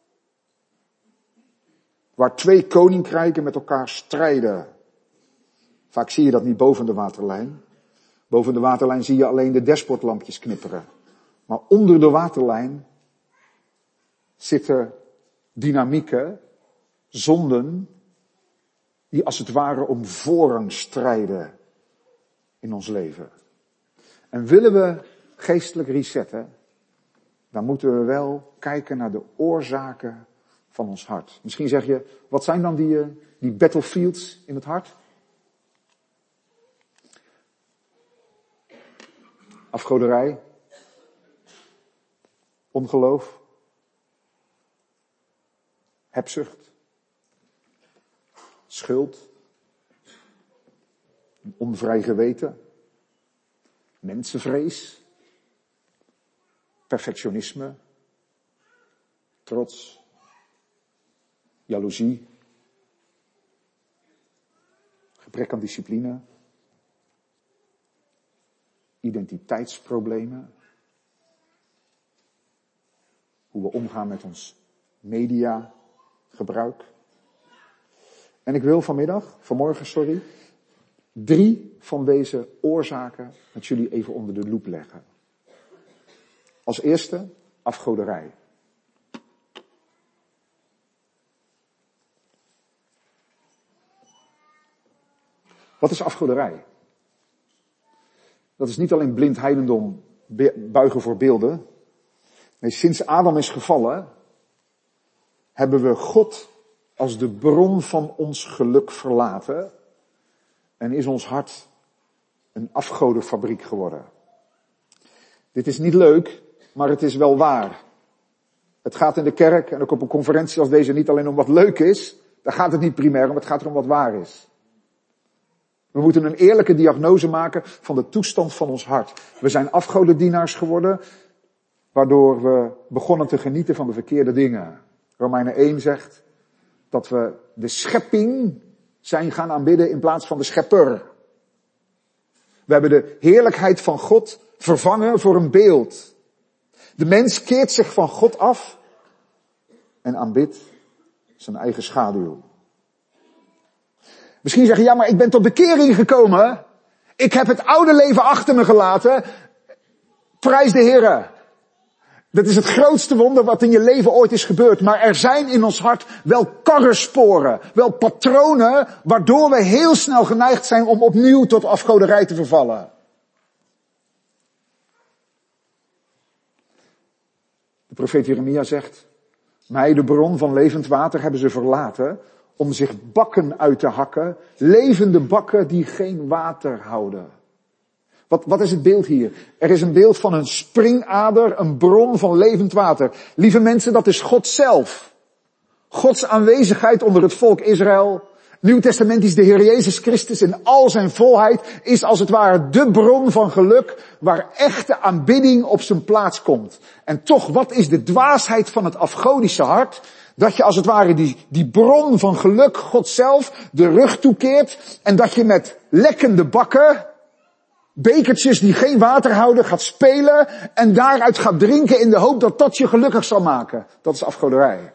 Waar 2 koninkrijken met elkaar strijden. Vaak zie je dat niet boven de waterlijn. Boven de waterlijn zie je alleen de dashboardlampjes knipperen. Maar onder de waterlijn zitten dynamieken, zonden, die als het ware om voorrang strijden in ons leven. En willen we geestelijk resetten, dan moeten we wel kijken naar de oorzaken van ons hart. Misschien zeg je, wat zijn dan die battlefields in het hart? Afgoderij, ongeloof, hebzucht, schuld, een onvrij geweten, mensenvrees, perfectionisme, trots, jaloezie, gebrek aan discipline, identiteitsproblemen, hoe we omgaan met ons mediagebruik. En ik wil vanmorgen, 3 van deze oorzaken met jullie even onder de loep leggen. Als eerste, afgoderij. Wat is afgoderij? Dat is niet alleen blind heidendom, buigen voor beelden. Nee, sinds Adam is gevallen, hebben we God als de bron van ons geluk verlaten en is ons hart een afgodenfabriek geworden. Dit is niet leuk, maar het is wel waar. Het gaat in de kerk en ook op een conferentie als deze niet alleen om wat leuk is. Daar gaat het niet primair om, het gaat erom wat waar is. We moeten een eerlijke diagnose maken van de toestand van ons hart. We zijn afgodendienaars geworden, waardoor we begonnen te genieten van de verkeerde dingen. Romeinen 1 zegt dat we de schepping zijn gaan aanbidden in plaats van de schepper. We hebben de heerlijkheid van God vervangen voor een beeld. De mens keert zich van God af en aanbidt zijn eigen schaduw. Misschien zeg je, ja, maar ik ben tot bekering gekomen. Ik heb het oude leven achter me gelaten. Prijs de Heere. Dat is het grootste wonder wat in je leven ooit is gebeurd. Maar er zijn in ons hart wel karrensporen, wel patronen, waardoor we heel snel geneigd zijn om opnieuw tot afgoderij te vervallen. De profeet Jeremia zegt, mij, de bron van levend water, hebben ze verlaten om zich bakken uit te hakken, levende bakken die geen water houden. Wat is het beeld hier? Er is een beeld van een springader, een bron van levend water. Lieve mensen, dat is God zelf. Gods aanwezigheid onder het volk Israël. Nieuw Testament is de Heer Jezus Christus in al zijn volheid, is als het ware de bron van geluk, waar echte aanbidding op zijn plaats komt. En toch, wat is de dwaasheid van het afgodische hart? Dat je als het ware die bron van geluk, God zelf, de rug toekeert, en dat je met lekkende bakken, bekertjes die geen water houden, gaat spelen en daaruit gaat drinken in de hoop dat dat je gelukkig zal maken. Dat is afgoderij.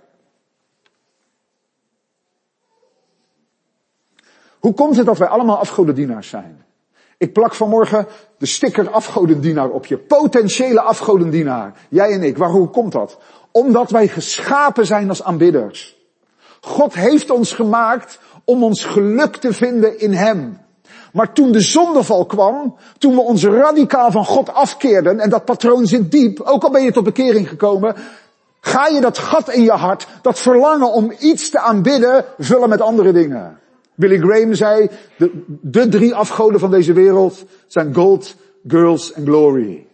Hoe komt het dat wij allemaal afgodendienaars zijn? Ik plak vanmorgen de sticker afgodendienaar op je. Potentiële afgodendienaar. Jij en ik. Hoe komt dat? Omdat wij geschapen zijn als aanbidders. God heeft ons gemaakt om ons geluk te vinden in Hem. Maar toen de zondeval kwam, toen we ons radicaal van God afkeerden, en dat patroon zit diep, ook al ben je tot bekering gekomen, ga je dat gat in je hart, dat verlangen om iets te aanbidden, vullen met andere dingen. Billy Graham zei, de 3 afgoden van deze wereld zijn gold, girls en glory.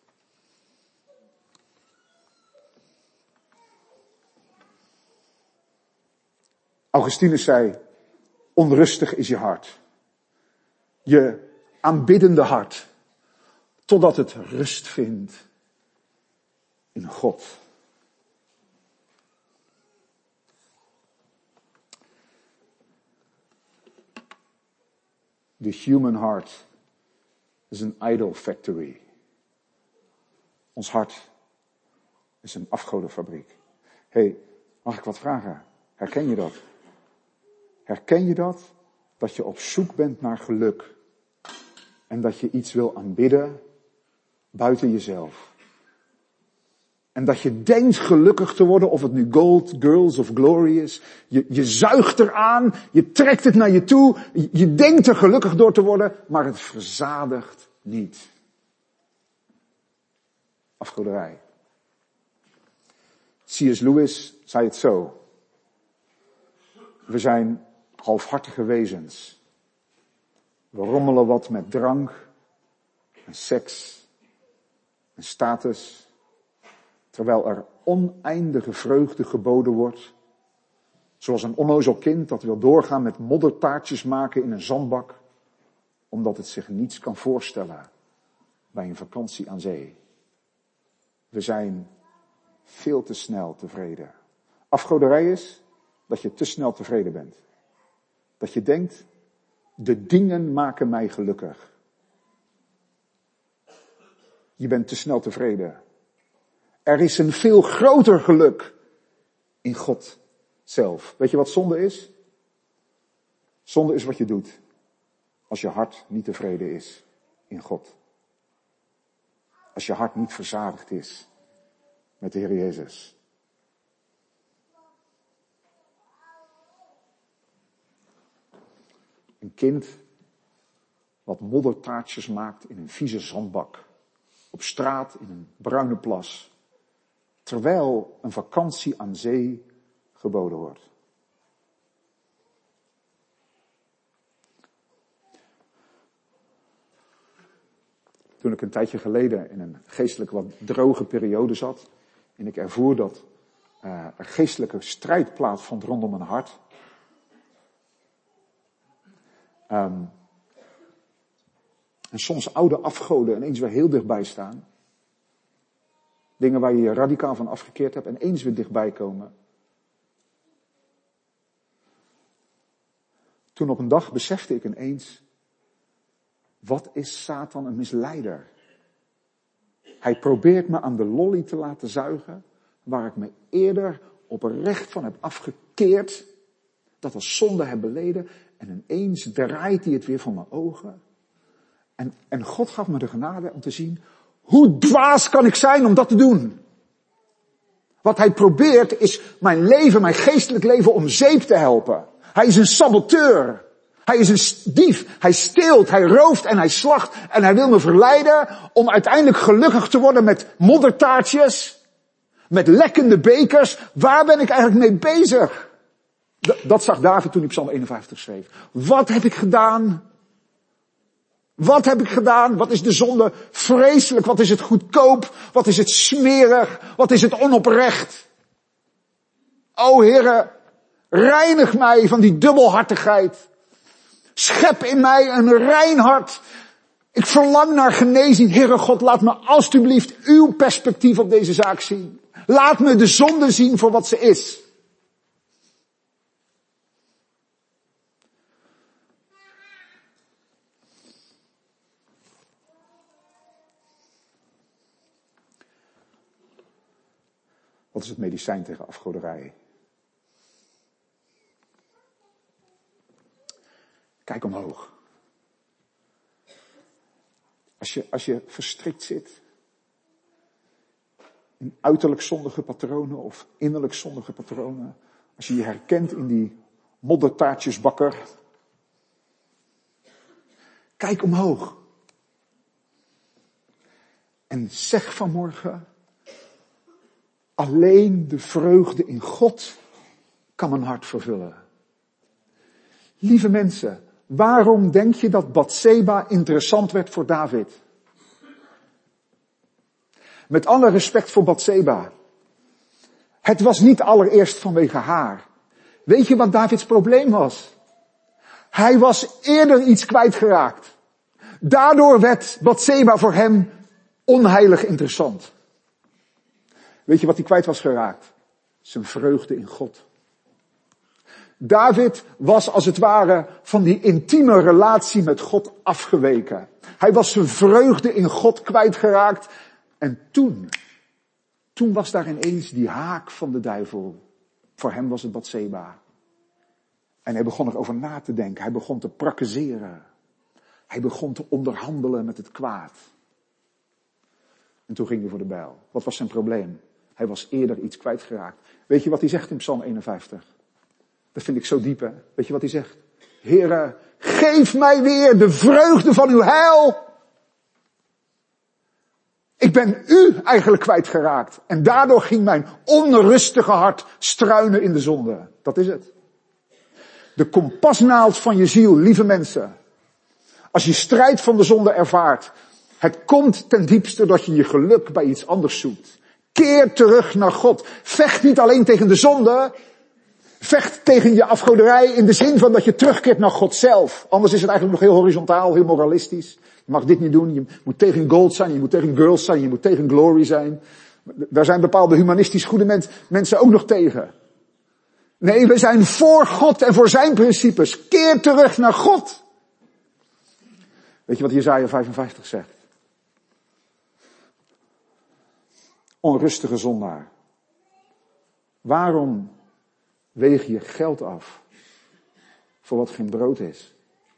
Augustinus zei, onrustig is je hart. Je aanbiddende hart. Totdat het rust vindt in God. The human heart is an idol factory. Ons hart is een afgodenfabriek. Hey, mag ik wat vragen? Herken je dat? Herken je dat? Dat je op zoek bent naar geluk. En dat je iets wil aanbidden buiten jezelf. En dat je denkt gelukkig te worden, of het nu gold, girls of glory is. Je zuigt eraan, je trekt het naar je toe. Je denkt er gelukkig door te worden, maar het verzadigt niet. Afgoderij. C.S. Lewis zei het zo. We zijn halfhartige wezens. We rommelen wat met drank en seks en status, terwijl er oneindige vreugde geboden wordt. Zoals een onnozel kind dat wil doorgaan met moddertaartjes maken in een zandbak, omdat het zich niets kan voorstellen bij een vakantie aan zee. We zijn veel te snel tevreden. Afgoderij is dat je te snel tevreden bent. Dat je denkt, de dingen maken mij gelukkig. Je bent te snel tevreden. Er is een veel groter geluk in God zelf. Weet je wat zonde is? Zonde is wat je doet als je hart niet tevreden is in God. Als je hart niet verzadigd is met de Heer Jezus. Een kind wat moddertaartjes maakt in een vieze zandbak. Op straat in een bruine plas. Terwijl een vakantie aan zee geboden wordt. Toen ik een tijdje geleden in een geestelijk wat droge periode zat. En ik ervoer dat er geestelijke strijd plaatsvond rondom mijn hart. En soms oude afgoden ineens weer heel dichtbij staan. Dingen waar je je radicaal van afgekeerd hebt en eens weer dichtbij komen. Toen op een dag besefte ik ineens, wat is Satan een misleider? Hij probeert me aan de lolly te laten zuigen, waar ik me eerder oprecht van heb afgekeerd, dat als zonde heb beleden, en ineens draait hij het weer voor mijn ogen. En God gaf me de genade om te zien, hoe dwaas kan ik zijn om dat te doen? Wat hij probeert is mijn leven, mijn geestelijk leven om zeep te helpen. Hij is een saboteur. Hij is een dief. Hij steelt, hij rooft en hij slacht. En hij wil me verleiden om uiteindelijk gelukkig te worden met moddertaartjes. Met lekkende bekers. Waar ben ik eigenlijk mee bezig? Dat zag David toen hij Psalm 51 schreef. Wat heb ik gedaan? Wat heb ik gedaan? Wat is de zonde vreselijk? Wat is het goedkoop? Wat is het smerig? Wat is het onoprecht? O Heere, reinig mij van die dubbelhartigheid. Schep in mij een rein hart. Ik verlang naar genezing. Heere God, laat me alstublieft uw perspectief op deze zaak zien. Laat me de zonde zien voor wat ze is. Wat is het medicijn tegen afgoderij? Kijk omhoog. Als je verstrikt zit in uiterlijk zondige patronen of innerlijk zondige patronen. Als je je herkent in die moddertaartjesbakker. Kijk omhoog. En zeg vanmorgen, alleen de vreugde in God kan mijn hart vervullen. Lieve mensen, waarom denk je dat Batseba interessant werd voor David? Met alle respect voor Batseba. Het was niet allereerst vanwege haar. Weet je wat Davids probleem was? Hij was eerder iets kwijtgeraakt. Daardoor werd Batseba voor hem onheilig interessant. Weet je wat hij kwijt was geraakt? Zijn vreugde in God. David was als het ware van die intieme relatie met God afgeweken. Hij was zijn vreugde in God kwijtgeraakt. En toen was daar ineens die haak van de duivel. Voor hem was het Batseba. En hij begon erover na te denken. Hij begon te prakkezeren. Hij begon te onderhandelen met het kwaad. En toen ging hij voor de bijl. Wat was zijn probleem? Hij was eerder iets kwijtgeraakt. Weet je wat hij zegt in Psalm 51? Dat vind ik zo diep, hè? Weet je wat hij zegt? Heere, geef mij weer de vreugde van uw heil. Ik ben u eigenlijk kwijtgeraakt. En daardoor ging mijn onrustige hart struinen in de zonde. Dat is het. De kompasnaald van je ziel, lieve mensen. Als je strijd van de zonde ervaart. Het komt ten diepste dat je je geluk bij iets anders zoekt. Keer terug naar God. Vecht niet alleen tegen de zonde. Vecht tegen je afgoderij in de zin van dat je terugkeert naar God zelf. Anders is het eigenlijk nog heel horizontaal, heel moralistisch. Je mag dit niet doen, je moet tegen gold zijn, je moet tegen girls zijn, je moet tegen glory zijn. Daar zijn bepaalde humanistisch goede mensen ook nog tegen. Nee, we zijn voor God en voor zijn principes. Keer terug naar God. Weet je wat Jesaja 55 zegt? Onrustige zondaar. Waarom weeg je geld af voor wat geen brood is?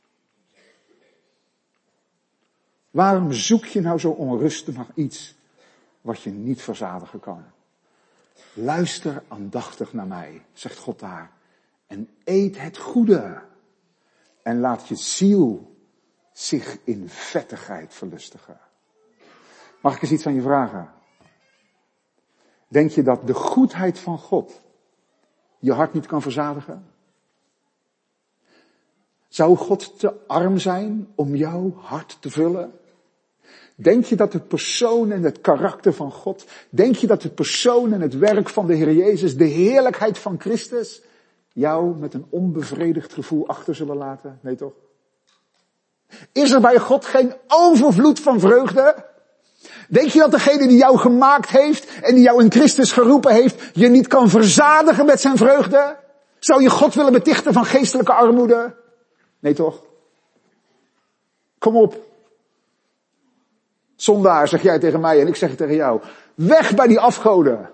Waarom zoek je nou zo onrustig naar iets wat je niet verzadigen kan? Luister aandachtig naar mij, zegt God daar, en eet het goede. En laat je ziel zich in vettigheid verlustigen. Mag ik eens iets aan je vragen? Denk je dat de goedheid van God je hart niet kan verzadigen? Zou God te arm zijn om jouw hart te vullen? Denk je dat de persoon en het karakter van God, denk je dat de persoon en het werk van de Heer Jezus, de heerlijkheid van Christus, jou met een onbevredigd gevoel achter zullen laten? Nee toch? Is er bij God geen overvloed van vreugde? Denk je dat degene die jou gemaakt heeft en die jou in Christus geroepen heeft, je niet kan verzadigen met zijn vreugde? Zou je God willen betichten van geestelijke armoede? Nee toch? Kom op. Zondaar, zeg jij tegen mij en ik zeg het tegen jou. Weg bij die afgoden.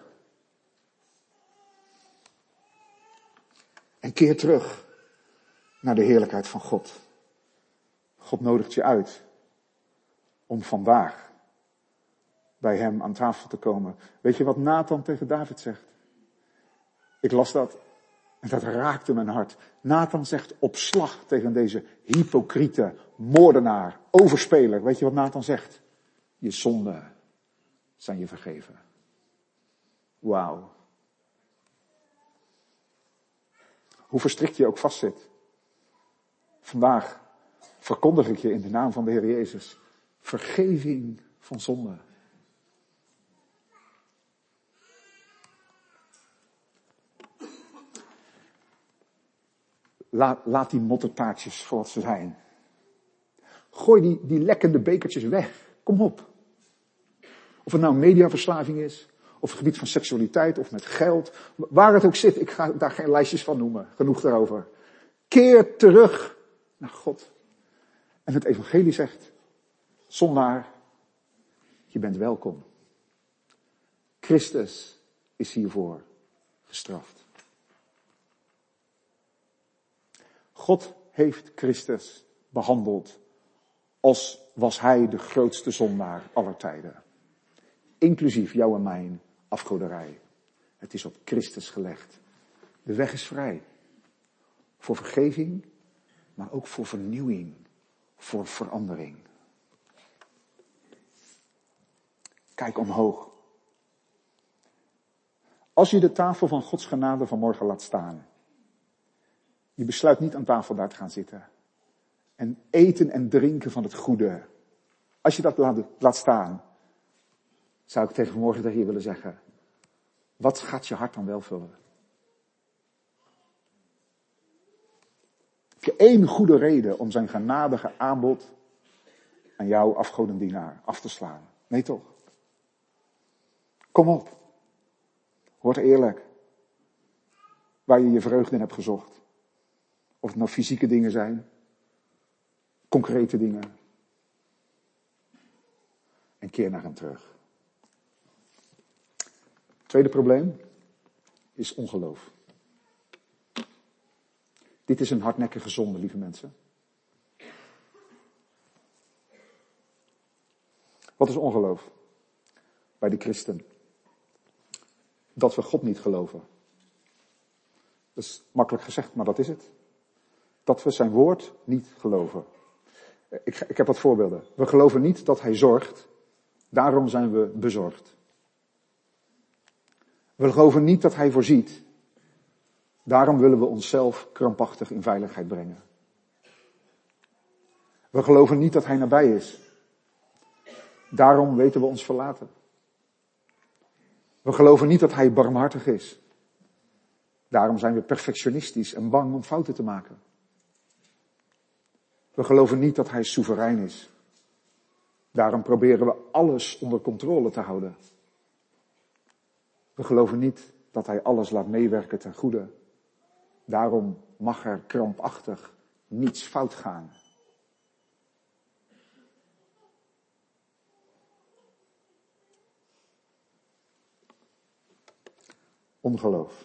En keer terug naar de heerlijkheid van God. God nodigt je uit om vandaag bij hem aan tafel te komen. Weet je wat Nathan tegen David zegt? Ik las dat en dat raakte mijn hart. Nathan zegt op slag tegen deze hypocriete moordenaar, overspeler. Weet je wat Nathan zegt? Je zonden zijn je vergeven. Wauw. Hoe verstrikt je ook vastzit. Vandaag verkondig ik je in de naam van de Heer Jezus vergeving van zonde. Laat die mottertaartjes voor wat ze zijn. Gooi die lekkende bekertjes weg. Kom op. Of het nou een mediaverslaving is, of het gebied van seksualiteit, of met geld. Waar het ook zit, ik ga daar geen lijstjes van noemen. Genoeg daarover. Keer terug naar God. En het evangelie zegt, zondaar, je bent welkom. Christus is hiervoor gestraft. God heeft Christus behandeld als was hij de grootste zondaar aller tijden. Inclusief jou en mijn afgoderij. Het is op Christus gelegd. De weg is vrij. Voor vergeving, maar ook voor vernieuwing. Voor verandering. Kijk omhoog. Als je de tafel van Gods genade vanmorgen laat staan. Je besluit niet aan tafel daar te gaan zitten. En eten en drinken van het goede. Als je dat laat staan. Zou ik tegen vanmorgen tegen je willen zeggen. Wat gaat je hart dan wel vullen? Heb je één goede reden om zijn genadige aanbod aan jouw afgodendienaar af te slaan? Nee toch? Kom op. Word eerlijk. Waar je je vreugde in hebt gezocht. Of het nou fysieke dingen zijn. Concrete dingen. En keer naar hem terug. Tweede probleem is ongeloof. Dit is een hardnekkige zonde, lieve mensen. Wat is ongeloof? Bij de christen. Dat we God niet geloven. Dat is makkelijk gezegd, maar dat is het. Dat we zijn woord niet geloven. Ik heb wat voorbeelden. We geloven niet dat hij zorgt. Daarom zijn we bezorgd. We geloven niet dat hij voorziet. Daarom willen we onszelf krampachtig in veiligheid brengen. We geloven niet dat hij nabij is. Daarom weten we ons verlaten. We geloven niet dat hij barmhartig is. Daarom zijn we perfectionistisch en bang om fouten te maken. We geloven niet dat hij soeverein is. Daarom proberen we alles onder controle te houden. We geloven niet dat hij alles laat meewerken ten goede. Daarom mag er krampachtig niets fout gaan. Ongeloof.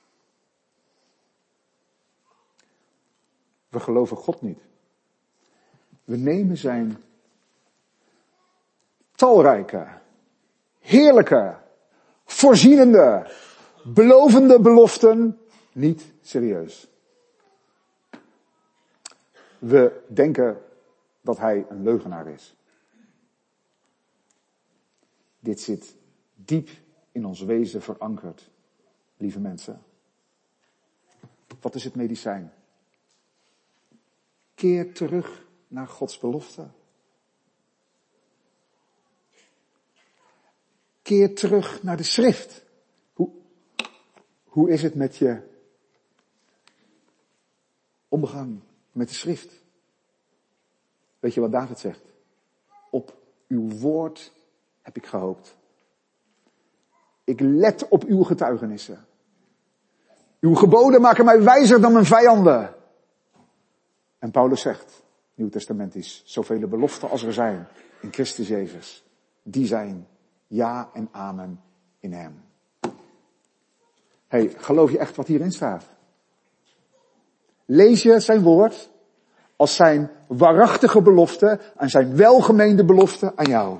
We geloven God niet. We nemen zijn talrijke, heerlijke, voorzienende, belovende beloften niet serieus. We denken dat hij een leugenaar is. Dit zit diep in ons wezen verankerd, lieve mensen. Wat is het medicijn? Keer terug naar Gods belofte. Keer terug naar de schrift. Hoe is het met je omgang met de schrift? Weet je wat David zegt? Op uw woord heb ik gehoopt. Ik let op uw getuigenissen. Uw geboden maken mij wijzer dan mijn vijanden. En Paulus zegt, Nieuw Testamentisch, zoveel beloften als er zijn in Christus Jezus, die zijn ja en amen in hem. Hey, geloof je echt wat hierin staat? Lees je zijn woord als zijn waarachtige belofte en zijn welgemeende belofte aan jou?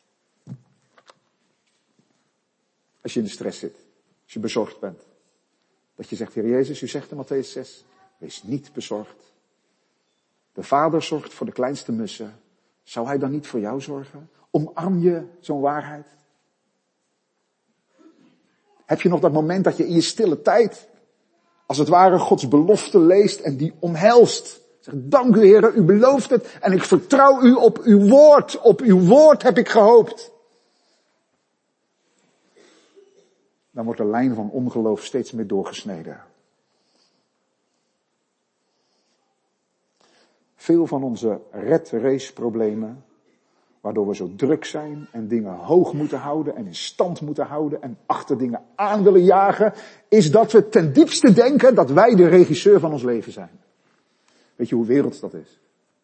Als je in de stress zit, als je bezorgd bent. Dat je zegt, Heer Jezus, u zegt in Mattheüs 6, wees niet bezorgd. De Vader zorgt voor de kleinste mussen. Zou hij dan niet voor jou zorgen? Omarm je zo'n waarheid? Heb je nog dat moment dat je in je stille tijd, als het ware, Gods belofte leest en die omhelst? Zeg, dank u Heer, u belooft het en ik vertrouw u op uw woord. Op uw woord heb ik gehoopt. Dan wordt de lijn van ongeloof steeds meer doorgesneden. Veel van onze red-race problemen, waardoor we zo druk zijn en dingen hoog moeten houden en in stand moeten houden en achter dingen aan willen jagen, is dat we ten diepste denken dat wij de regisseur van ons leven zijn. Weet je hoe werelds dat is?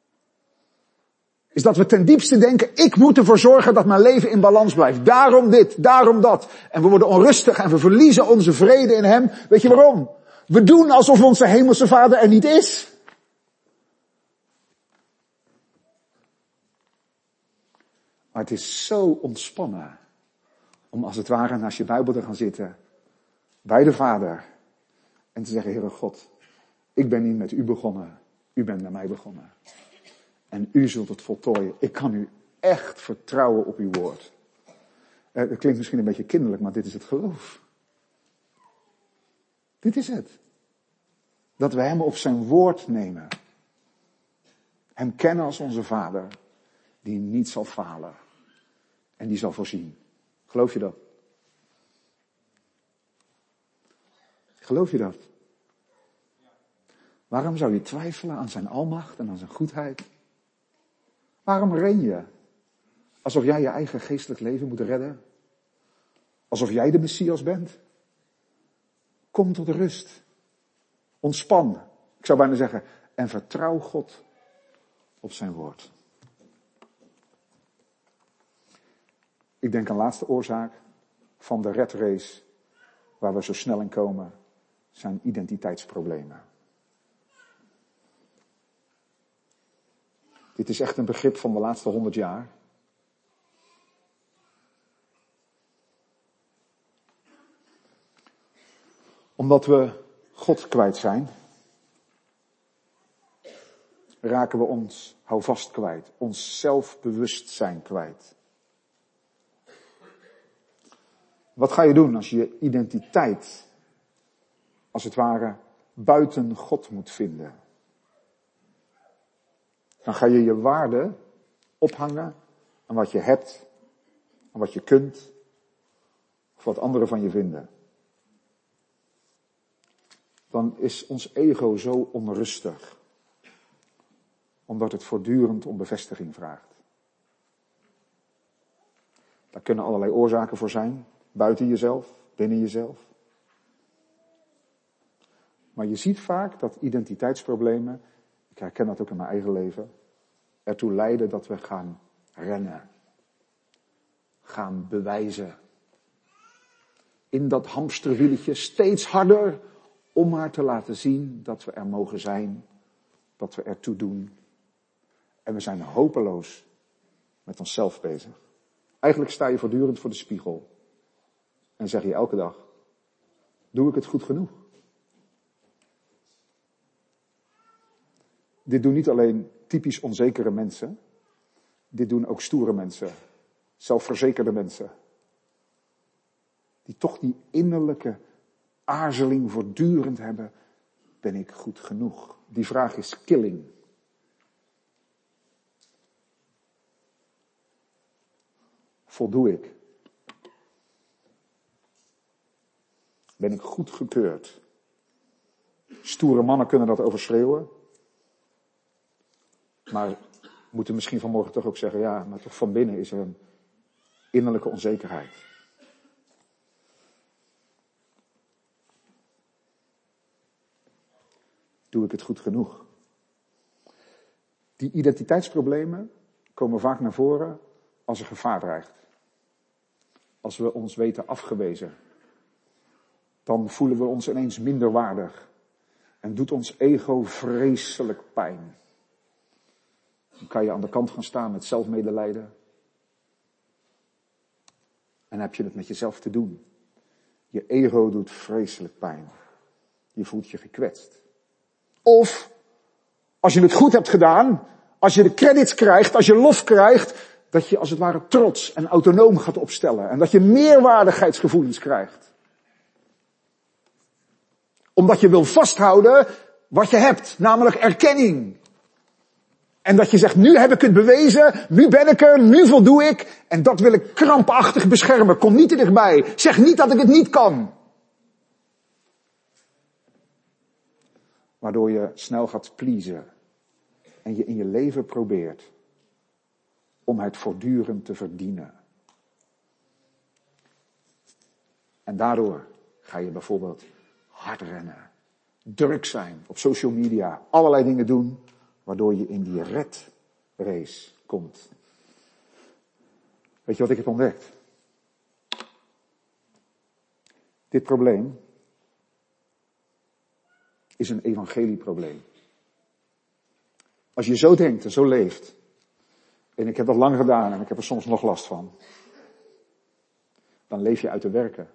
Is dat we ten diepste denken, ik moet ervoor zorgen dat mijn leven in balans blijft. Daarom dit, daarom dat. En we worden onrustig en we verliezen onze vrede in hem. Weet je waarom? We doen alsof onze hemelse Vader er niet is. Maar het is zo ontspannen om als het ware naast je Bijbel te gaan zitten bij de Vader en te zeggen, Heere God, ik ben niet met u begonnen, u bent met mij begonnen. En u zult het voltooien. Ik kan u echt vertrouwen op uw woord. Het klinkt misschien een beetje kinderlijk, maar dit is het geloof. Dit is het. Dat we hem op zijn woord nemen. Hem kennen als onze Vader, die niet zal falen. En die zal voorzien. Geloof je dat? Geloof je dat? Waarom zou je twijfelen aan zijn almacht en aan zijn goedheid? Waarom ren je? Alsof jij je eigen geestelijk leven moet redden? Alsof jij de Messias bent? Kom tot rust. Ontspan. Ik zou bijna zeggen, en vertrouw God op zijn woord. Ik denk een laatste oorzaak van de red race waar we zo snel in komen, zijn identiteitsproblemen. Dit is echt een begrip van de laatste 100 jaar. Omdat we God kwijt zijn, raken we ons houvast kwijt, ons zelfbewustzijn kwijt. Wat ga je doen als je je identiteit, als het ware, buiten God moet vinden? Dan ga je je waarde ophangen aan wat je hebt, aan wat je kunt, of wat anderen van je vinden. Dan is ons ego zo onrustig, omdat het voortdurend om bevestiging vraagt. Daar kunnen allerlei oorzaken voor zijn, buiten jezelf, binnen jezelf. Maar je ziet vaak dat identiteitsproblemen, ik herken dat ook in mijn eigen leven, ertoe leiden dat we gaan rennen. Gaan bewijzen. In dat hamsterwieltje steeds harder om maar te laten zien dat we er mogen zijn, dat we ertoe doen. En we zijn hopeloos met onszelf bezig. Eigenlijk sta je voortdurend voor de spiegel. En zeg je elke dag, doe ik het goed genoeg? Dit doen niet alleen typisch onzekere mensen. Dit doen ook stoere mensen. Zelfverzekerde mensen. Die toch die innerlijke aarzeling voortdurend hebben. Ben ik goed genoeg? Die vraag is killing. Voldoe ik Ben ik goedgekeurd? Stoere mannen kunnen dat overschreeuwen. Maar moeten misschien vanmorgen toch ook zeggen, ja, maar toch van binnen is er een innerlijke onzekerheid. Doe ik het goed genoeg? Die identiteitsproblemen komen vaak naar voren als er gevaar dreigt. Als we ons weten afgewezen. Dan voelen we ons ineens minder waardig. En doet ons ego vreselijk pijn. Dan kan je aan de kant gaan staan met zelfmedelijden. En heb je het met jezelf te doen. Je ego doet vreselijk pijn. Je voelt je gekwetst. Of, als je het goed hebt gedaan, als je de credits krijgt, als je lof krijgt, dat je als het ware trots en autonoom gaat opstellen. En dat je meerwaardigheidsgevoelens krijgt. Omdat je wil vasthouden wat je hebt, namelijk erkenning. En dat je zegt, nu heb ik het bewezen, nu ben ik er, nu voldoe ik. En dat wil ik krampachtig beschermen. Kom niet te dichtbij. Zeg niet dat ik het niet kan. Waardoor je snel gaat pleasen. En je in je leven probeert om het voortdurend te verdienen. En daardoor ga je bijvoorbeeld hard rennen, druk zijn, op social media, allerlei dingen doen, waardoor je in die red race komt. Weet je wat ik heb ontdekt? Dit probleem is een evangelieprobleem. Als je zo denkt en zo leeft, en ik heb dat lang gedaan en ik heb er soms nog last van, dan leef je uit de werken.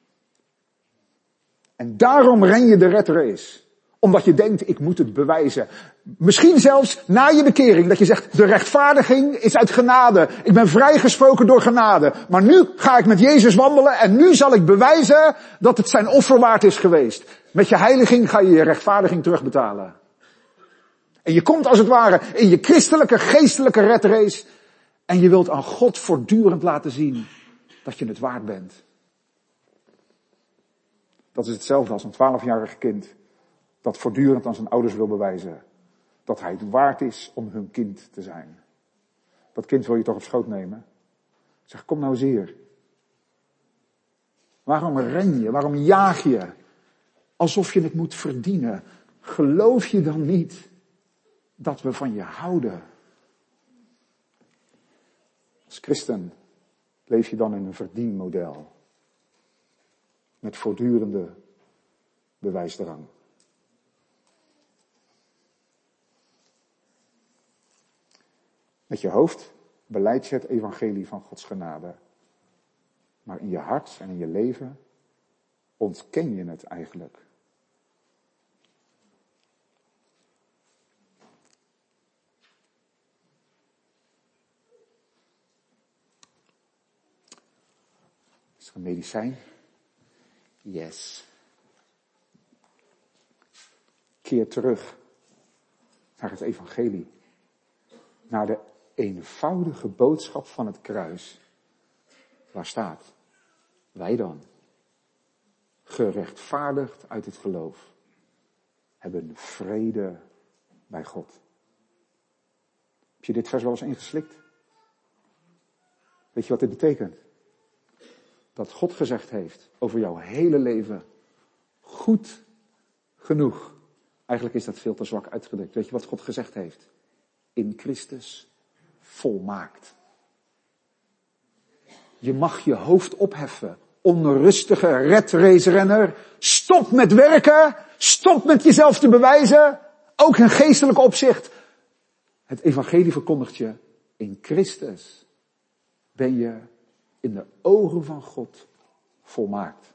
En daarom ren je de red race. Omdat je denkt, ik moet het bewijzen. Misschien zelfs na je bekering, dat je zegt, de rechtvaardiging is uit genade. Ik ben vrijgesproken door genade. Maar nu ga ik met Jezus wandelen en nu zal ik bewijzen dat het zijn offer waard is geweest. Met je heiliging ga je je rechtvaardiging terugbetalen. En je komt als het ware in je christelijke, geestelijke red race. En je wilt aan God voortdurend laten zien dat je het waard bent. Dat is hetzelfde als een 12-jarig kind dat voortdurend aan zijn ouders wil bewijzen dat hij het waard is om hun kind te zijn. Dat kind wil je toch op schoot nemen? Zeg, kom nou eens hier. Waarom ren je? Waarom jaag je? Alsof je het moet verdienen. Geloof je dan niet dat we van je houden? Als christen leef je dan in een verdienmodel. Met voortdurende bewijsdrang. Met je hoofd belijd je het evangelie van Gods genade. Maar in je hart en in je leven ontken je het eigenlijk. Is er een medicijn? Yes. Keer terug naar het evangelie. Naar de eenvoudige boodschap van het kruis. Waar staat? Wij dan, gerechtvaardigd uit het geloof, hebben vrede bij God. Heb je dit vers wel eens ingeslikt? Weet je wat dit betekent? Dat God gezegd heeft over jouw hele leven, goed genoeg. Eigenlijk is dat veel te zwak uitgedrukt. Weet je wat God gezegd heeft? In Christus volmaakt. Je mag je hoofd opheffen. Onrustige redrace-renner. Stop met werken. Stop met jezelf te bewijzen. Ook in geestelijk opzicht. Het evangelie verkondigt je. In Christus ben je in de ogen van God volmaakt.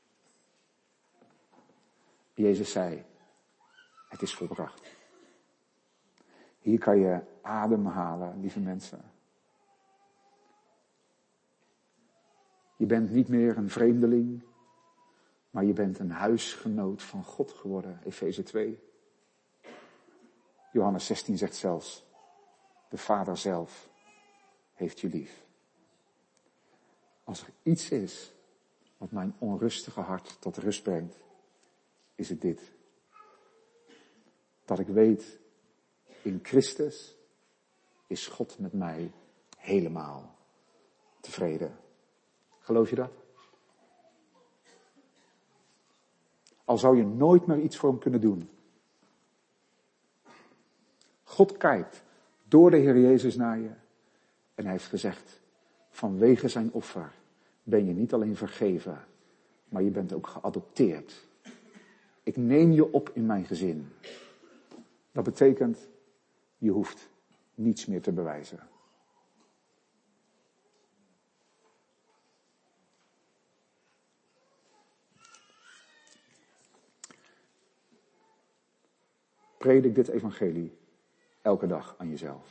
Jezus zei, het is volbracht. Hier kan je ademhalen, lieve mensen. Je bent niet meer een vreemdeling, maar je bent een huisgenoot van God geworden, Efeze 2. Johannes 16 zegt zelfs, de Vader zelf heeft je lief. Als er iets is wat mijn onrustige hart tot rust brengt, is het dit. Dat ik weet, in Christus is God met mij helemaal tevreden. Geloof je dat? Al zou je nooit meer iets voor hem kunnen doen. God kijkt door de Heer Jezus naar je. En hij heeft gezegd, vanwege zijn offer ben je niet alleen vergeven, maar je bent ook geadopteerd. Ik neem je op in mijn gezin. Dat betekent, je hoeft niets meer te bewijzen. Predik dit evangelie elke dag aan jezelf.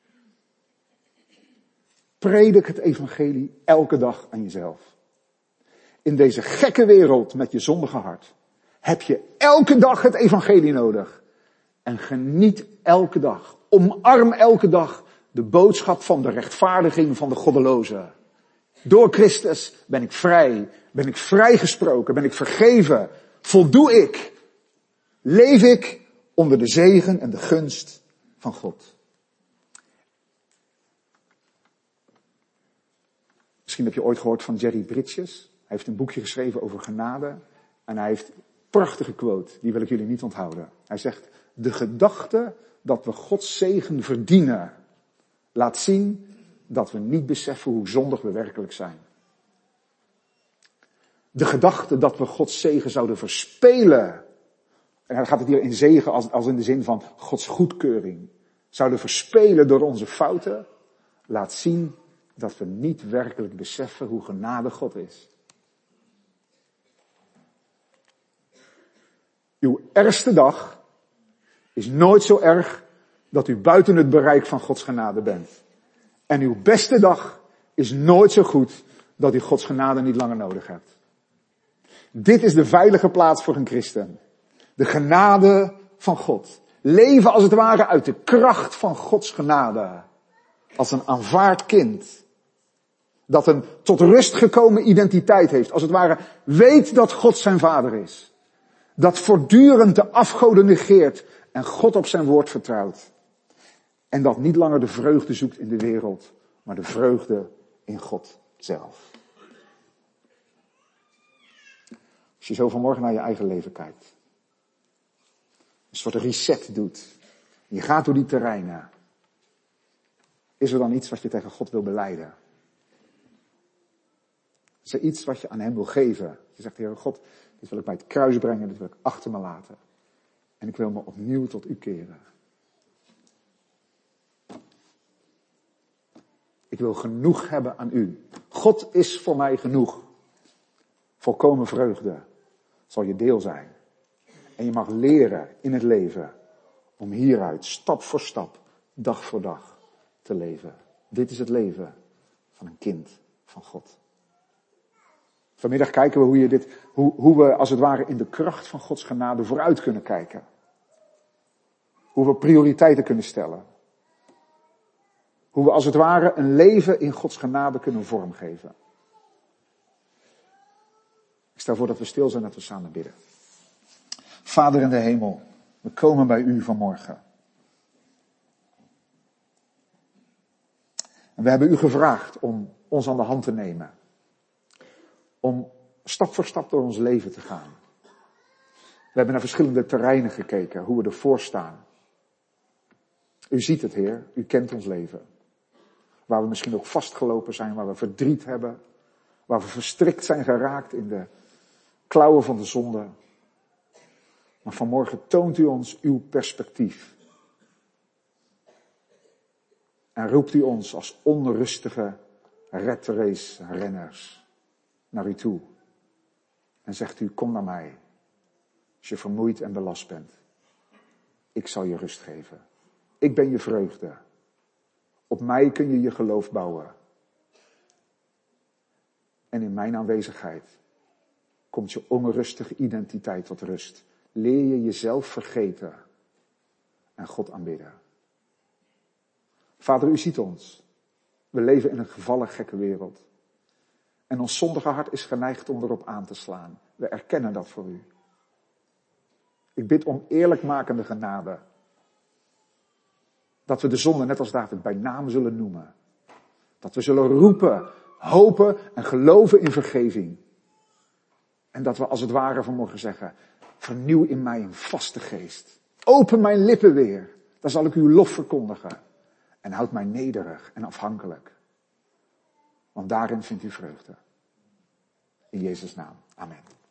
Predik het evangelie elke dag aan jezelf. In deze gekke wereld met je zondige hart heb je elke dag het evangelie nodig. En geniet elke dag, omarm elke dag de boodschap van de rechtvaardiging van de goddeloze. Door Christus ben ik vrijgesproken, ben ik vergeven, voldoe ik, leef ik onder de zegen en de gunst van God. Misschien heb je ooit gehoord van Jerry Bridges. Hij heeft een boekje geschreven over genade. En hij heeft een prachtige quote, die wil ik jullie niet onthouden. Hij zegt, de gedachte dat we Gods zegen verdienen, laat zien dat we niet beseffen hoe zondig we werkelijk zijn. De gedachte dat we Gods zegen zouden verspelen, en dan gaat het hier in zegen als in de zin van Gods goedkeuring, zouden verspelen door onze fouten, laat zien dat we niet werkelijk beseffen hoe genadig God is. Uw ergste dag is nooit zo erg dat u buiten het bereik van Gods genade bent. En uw beste dag is nooit zo goed dat u Gods genade niet langer nodig hebt. Dit is de veilige plaats voor een christen. De genade van God. Leven als het ware uit de kracht van Gods genade. Als een aanvaard kind. Dat een tot rust gekomen identiteit heeft. Als het ware weet dat God zijn vader is. Dat voortdurend de afgoden negeert en God op zijn woord vertrouwt. En dat niet langer de vreugde zoekt in de wereld, maar de vreugde in God zelf. Als je zo vanmorgen naar je eigen leven kijkt. Een soort reset doet. Je gaat door die terreinen. Is er dan iets wat je tegen God wil belijden? Is er iets wat je aan hem wil geven? Je zegt, Heer God, dit wil ik bij het kruis brengen, dit wil ik achter me laten. En ik wil me opnieuw tot u keren. Ik wil genoeg hebben aan u. God is voor mij genoeg. Volkomen vreugde zal je deel zijn. En je mag leren in het leven om hieruit stap voor stap, dag voor dag te leven. Dit is het leven van een kind van God. Vanmiddag kijken we hoe we als het ware in de kracht van Gods genade vooruit kunnen kijken. Hoe we prioriteiten kunnen stellen. Hoe we als het ware een leven in Gods genade kunnen vormgeven. Ik stel voor dat we stil zijn en dat we samen bidden. Vader in de hemel, we komen bij u vanmorgen. En we hebben u gevraagd om ons aan de hand te nemen. Om stap voor stap door ons leven te gaan. We hebben naar verschillende terreinen gekeken, hoe we ervoor staan. U ziet het, Heer, u kent ons leven. Waar we misschien ook vastgelopen zijn, waar we verdriet hebben. Waar we verstrikt zijn geraakt in de klauwen van de zonde. Maar vanmorgen toont u ons uw perspectief. En roept u ons als onrustige red race renners naar u toe. En zegt u, kom naar mij. Als je vermoeid en belast bent. Ik zal je rust geven. Ik ben je vreugde. Op mij kun je je geloof bouwen. En in mijn aanwezigheid komt je onrustige identiteit tot rust. Leer je jezelf vergeten en God aanbidden. Vader, u ziet ons. We leven in een gevallen gekke wereld. En ons zondige hart is geneigd om erop aan te slaan. We erkennen dat voor u. Ik bid om eerlijkmakende genade. Dat we de zonde net als David bij naam zullen noemen. Dat we zullen roepen, hopen en geloven in vergeving. En dat we als het ware vanmorgen zeggen, vernieuw in mij een vaste geest. Open mijn lippen weer. Dan zal ik uw lof verkondigen. En houd mij nederig en afhankelijk. Want daarin vindt u vreugde. In Jezus' naam. Amen.